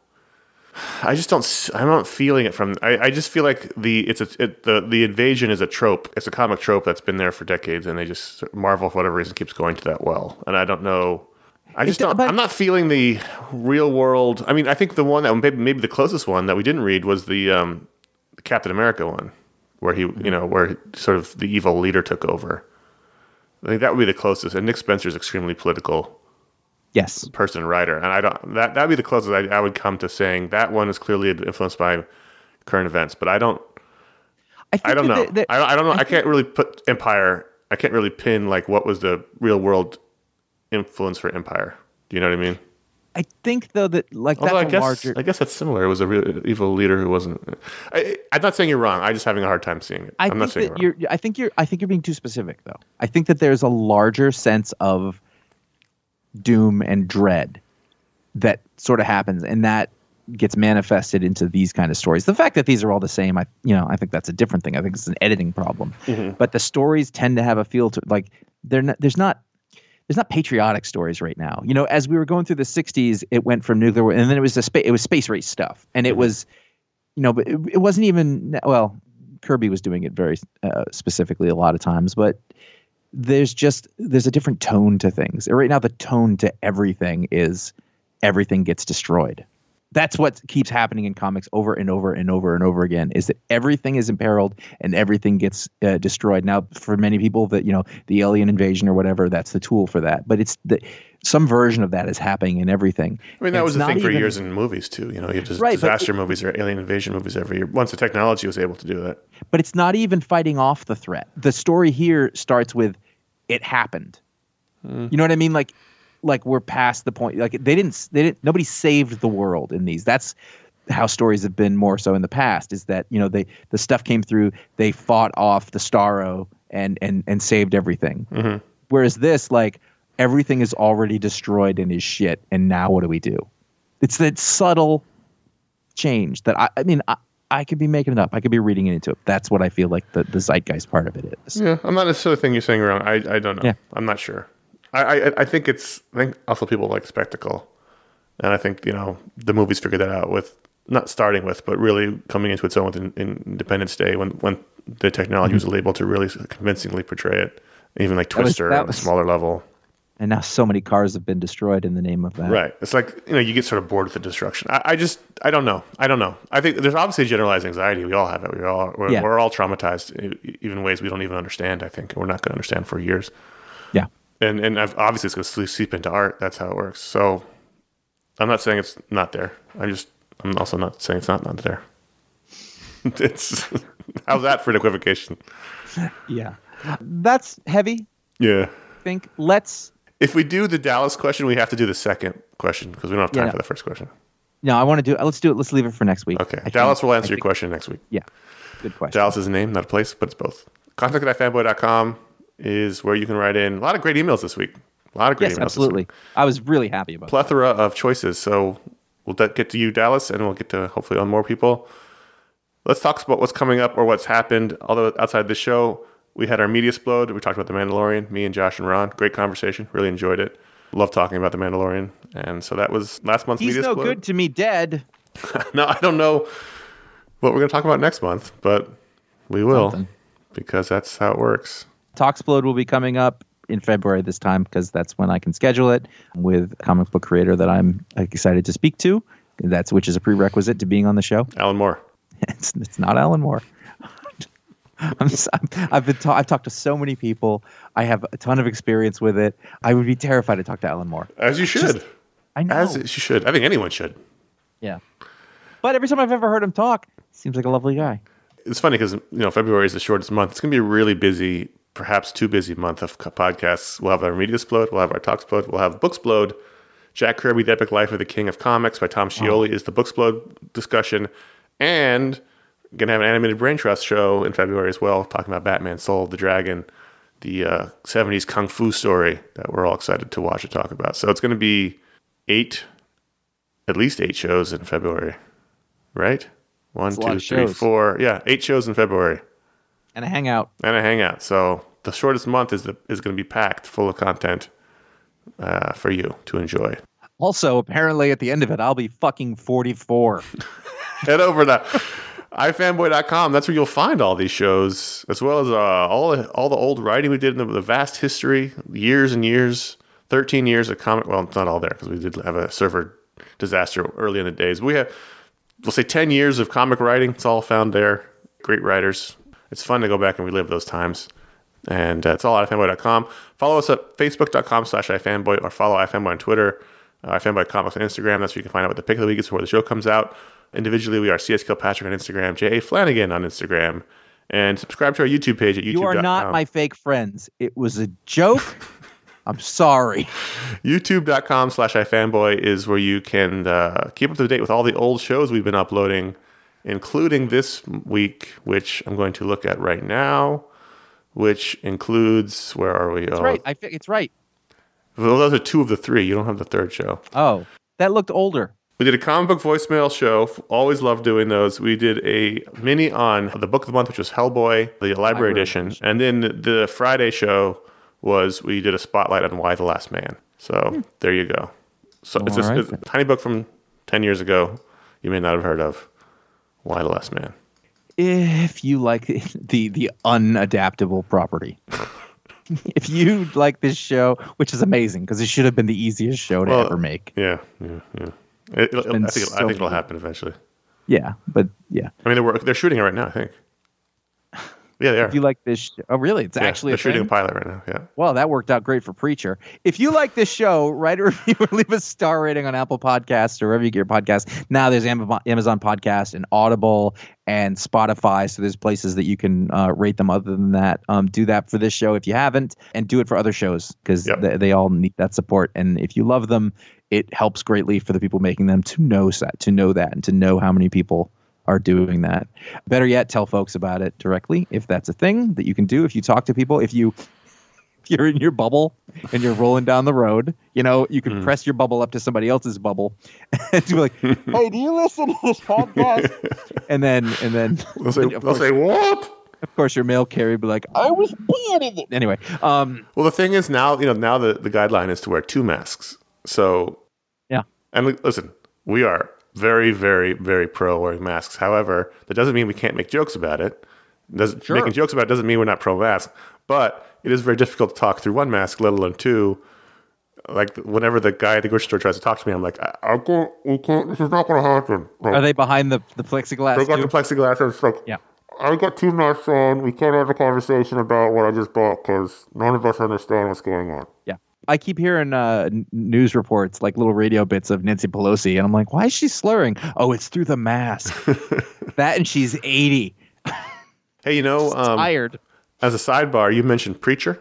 I just don't. s- I'm not feeling it from. I, I just feel like the it's a it, the the invasion is a trope. It's a comic trope that's been there for decades, and they just Marvel for whatever reason keeps going to that well. And I don't know. I just It- don't. but- I'm not feeling the real world. I mean, I think the one that maybe maybe the closest one that we didn't read was the um, Captain America one, where he you know where sort of the evil leader took over. I think that would be the closest. And Nick Spencer's extremely political Yes. person writer, and I don't that that'd be the closest I, I would come to saying that one is clearly influenced by current events. But I don't. I, think I don't that know. the- the- I, don't- I don't know. I, think- can't really put Empire. I can't really pin like what was the real world influence for Empire. Do you know what I mean? I think though that like Although that's I a guess larger. I guess that's similar. It was a real evil leader who wasn't. I, I'm not saying you're wrong. I'm just having a hard time seeing it. I I'm not think saying that you're wrong. you're. I think you're. I think you're being too specific, though. I think that there's a larger sense of doom and dread that sort of happens, and that gets manifested into these kind of stories. The fact that these are all the same, I you know, I think that's a different thing. I think it's an editing problem. Mm-hmm. But the stories tend to have a feel to like they're not. There's not. There's not patriotic stories right now. You know, as we were going through the sixties, it went from nuclear war, and then it was a space. It was space race stuff, and it Mm-hmm. was, you know, but it, it wasn't even well. Kirby was doing it very uh, specifically a lot of times, but there's just there's a different tone to things. Right now, the tone to everything is everything gets destroyed. That's what keeps happening in comics over and over and over and over again, is that everything is imperiled and everything gets uh, destroyed. Now, for many people, that you know, the alien invasion or whatever, that's the tool for that. But it's the some version of that is happening in everything. I mean, that And was it's the not thing for even- years in movies too. You know, you had just Right, but disaster movies or alien invasion movies every year. Once the technology was able to do that. But it's not even fighting off the threat. The story here starts with it happened. You know what I mean? Like, like we're past the point. Like they didn't, they didn't. Nobody saved the world in these. That's how stories have been more so in the past. Is that you know they the stuff came through. They fought off the Starro and and and saved everything. Mm-hmm. Whereas this, like everything is already destroyed and is shit. And now what do we do? It's that subtle change that I. I mean. I, I could be making it up. I could be reading it into it. That's what I feel like the, the zeitgeist part of it is. Yeah, I'm not necessarily thinking you're saying wrong. I I don't know. Yeah. I'm not sure. I, I I think it's. I think also people like spectacle, and I think you know the movies figured that out with not starting with, but really coming into its own with in, in Independence Day when when the technology Mm-hmm. was able to really convincingly portray it, even like That was- Twister that on a was- smaller level. And now so many cars have been destroyed in the name of that. Right. It's like, you know, you get sort of bored with the destruction. I, I just, I don't know. I don't know. I think there's obviously generalized anxiety. We all have it. We all, we're, Yeah. we're all traumatized, e- even in ways we don't even understand, I think. We're not going to understand for years. Yeah. And and I've, obviously it's going to seep into art. That's how it works. So I'm not saying it's not there. I just, I'm also not saying it's not not there. It's, how's that for an equivocation? Yeah. That's heavy. Yeah. I think let's If we do the Dallas question, we have to do the second question because we don't have time Yeah. for the first question. No, I want to do it. Let's do it. Let's leave it for next week. Okay. I Dallas think- will answer I your think- question next week. Yeah. Good question. Dallas is a name, not a place, but it's both. contact at fanboy dot com is where you can write in. A lot of great emails this week. A lot of great Yes, emails absolutely. this week. I was really happy about that. Plethora of choices. So we'll de- get to you, Dallas, and we'll get to hopefully on more people. Let's talk about what's coming up or what's happened. Although outside the show, we had our media explode. We talked about The Mandalorian, me and Josh and Ron. Great conversation. Really enjoyed it. Love talking about The Mandalorian. And so that was last month's He's media no explode. good to me dead. No, I don't know what we're going to talk about next month, but we will Something. because that's how it works. Talksplode will be coming up in February this time because that's when I can schedule it with a comic book creator that I'm excited to speak to. That's which is a prerequisite to being on the show. Alan Moore. It's, it's not Alan Moore. I'm, s- I've been ta- I've talked to so many people. I have a ton of experience with it. I would be terrified to talk to Alan Moore. As you should. I know. As you should. I think anyone should. Yeah. But every time I've ever heard him talk, seems like a lovely guy. It's funny because, you know, February is the shortest month. It's going to be a really busy, perhaps too busy month of co- podcasts. We'll have our Media Explode. We'll have our Talksplode. We'll have Booksplode. Jack Kirby, The Epic Life of the King of Comics by Tom Scioli is the Booksplode discussion. And going to have an animated Brain Trust show in February as well, talking about Batman, Soul of the Dragon, the uh, seventies Kung Fu story that we're all excited to watch and talk about. So it's going to be eight, at least eight shows in February, right? One, That's a lot two, of three, shows. four. Yeah, eight shows in February And a hangout. and a hangout. So the shortest month is the, is going to be packed full of content uh, for you to enjoy. Also, apparently at the end of it, I'll be fucking forty-four. Head over to i fanboy dot com. That's where you'll find all these shows, as well as uh, all all the old writing we did in the, the vast history, years and years, thirteen years of comic. Well, it's not all there because we did have a server disaster early in the days. But we have, we'll say, ten years of comic writing. It's all found there. Great writers. It's fun to go back and relive those times. And uh, it's all at i fanboy dot com. Follow us at facebook dot com slash ifanboy or follow ifanboy on Twitter, uh, ifanboy comics on Instagram. That's where you can find out what the pick of the week is before the show comes out. Individually, we are C S Kilpatrick on Instagram, J A Flanagan on Instagram, and subscribe to our YouTube page at youtube You dot com. are not my fake friends. It was a joke. I'm sorry. youtube dot com slash ifanboy is where you can uh, keep up to date with all the old shows we've been uploading, including this week, which I'm going to look at right now, which includes, where are we? It's oh, right. I fi- it's right. Well, those are two of the three. You don't have the third show. Oh, that looked older. We did a comic book voicemail show. Always love doing those. We did a mini on the book of the month, which was Hellboy, the library, Library edition. edition. And then the Friday show was we did a spotlight on Why the Last Man. So there you go. So it's, All a, right. it's a tiny book from ten years ago you may not have heard of. Why the Last Man. If you like the the unadaptable property. If you like this show, which is amazing because it should have been the easiest show to Well, ever make. Yeah, yeah, yeah. It, it'll, been I think, it'll, I so think it'll good. happen eventually. Yeah, but yeah. I mean, they're, work- they're shooting it right now, I think. Yeah, they are. If you like this, sh- oh really? It's Yeah, actually they're a shooting thing? a pilot right now, yeah. Well, that worked out great for Preacher. If you like this show, write a review or leave a star rating on Apple Podcasts or wherever you get your podcast. Now there's Amazon Amazon Podcast and Audible and Spotify, so there's places that you can uh, rate them. Other than that, um, do that for this show if you haven't, and do it for other shows because Yep. they, they all need that support. And if you love them, it helps greatly for the people making them to know that, to know that, and to know how many people are doing that. Better yet, tell folks about it directly if that's a thing that you can do. If you talk to people, if you if you're in your bubble and you're rolling down the road, you know, you can Mm. press your bubble up to somebody else's bubble and be like, "Hey, do you listen to this podcast?" and then and then They'll say, of, they'll course, say, what? of course your mail carrier will be like, "I was born in it." Anyway, um, Well, the thing is now, you know, now the, the guideline is to wear two masks. So, yeah, and li- listen, we are very, very, very pro wearing masks. However, that doesn't mean we can't make jokes about it. Does, Sure. Making jokes about it doesn't mean we're not pro mask. But it is very difficult to talk through one mask, let alone two. Like whenever the guy at the grocery store tries to talk to me, I'm like, I, I can't, we can't, this is not going to happen. Like, are they behind the the plexiglass? they got too? the plexiglass. I was like, Yeah. I got two masks on. We can't have a conversation about what I just bought because none of us understand what's going on. Yeah. I keep hearing uh, n- news reports, like little radio bits of Nancy Pelosi, and I'm like, why is she slurring? Oh, it's through the mask. That and she's eighty. Hey, you know, um, Tired. as a sidebar, you mentioned Preacher.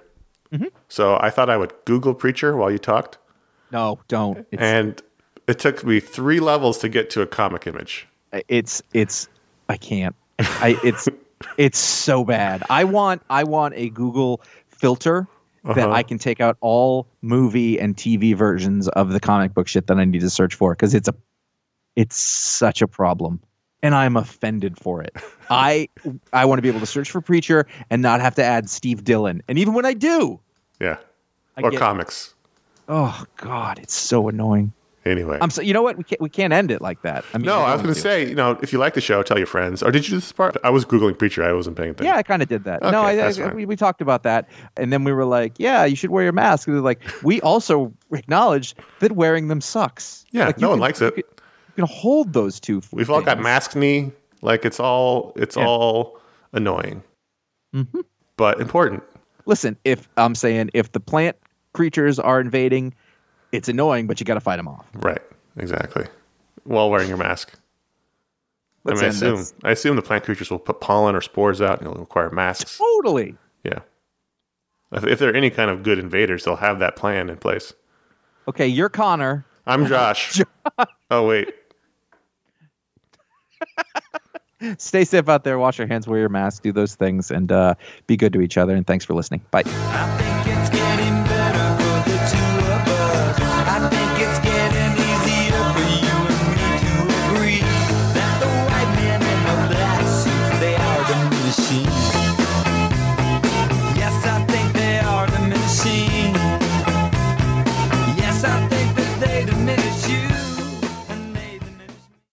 Mm-hmm. So I thought I would Google Preacher while you talked. No, don't. It's, And it took me three levels to get to a comic image. it's it's I can't. I it's it's so bad. I want I want a Google filter that Uh-huh. I can take out all movie and T V versions of the comic book shit that I need to search for, because it's a it's such a problem. And I'm offended for it. I I want to be able to search for Preacher and not have to add Steve Dillon. And even when I do, Yeah. I or get- comics. oh God, it's so annoying. Anyway. I'm so you know what we can't we can't end it like that. I mean, no, we're I was going to to. say, you know, if you like the show, tell your friends. Or did you do this part? I was Googling Preacher. I wasn't paying attention. Yeah, I kind of did that. no, Okay, I, that's I fine. we, we talked about that, and then we were like, "Yeah, you should wear your mask." And they're like, we also acknowledge that wearing them sucks. Yeah, like, you no one can- likes you it. can- You can hold those two. We've all got things. mask knee. Like it's all it's Yeah. all annoying. Mhm. But important. Listen, if I'm saying if the plant creatures are invading, it's annoying, but you got to fight them off. Right. Exactly. While wearing your mask. I Let's mean, I end assume this. I assume the plant creatures will put pollen or spores out and it'll require masks. Totally. Yeah. If, if they're any kind of good invaders, they'll have that plan in place. Okay, you're Connor. I'm Josh. Oh wait. Stay safe out there. Wash your hands. Wear your mask. Do those things, and uh, be good to each other. And thanks for listening. Bye. I think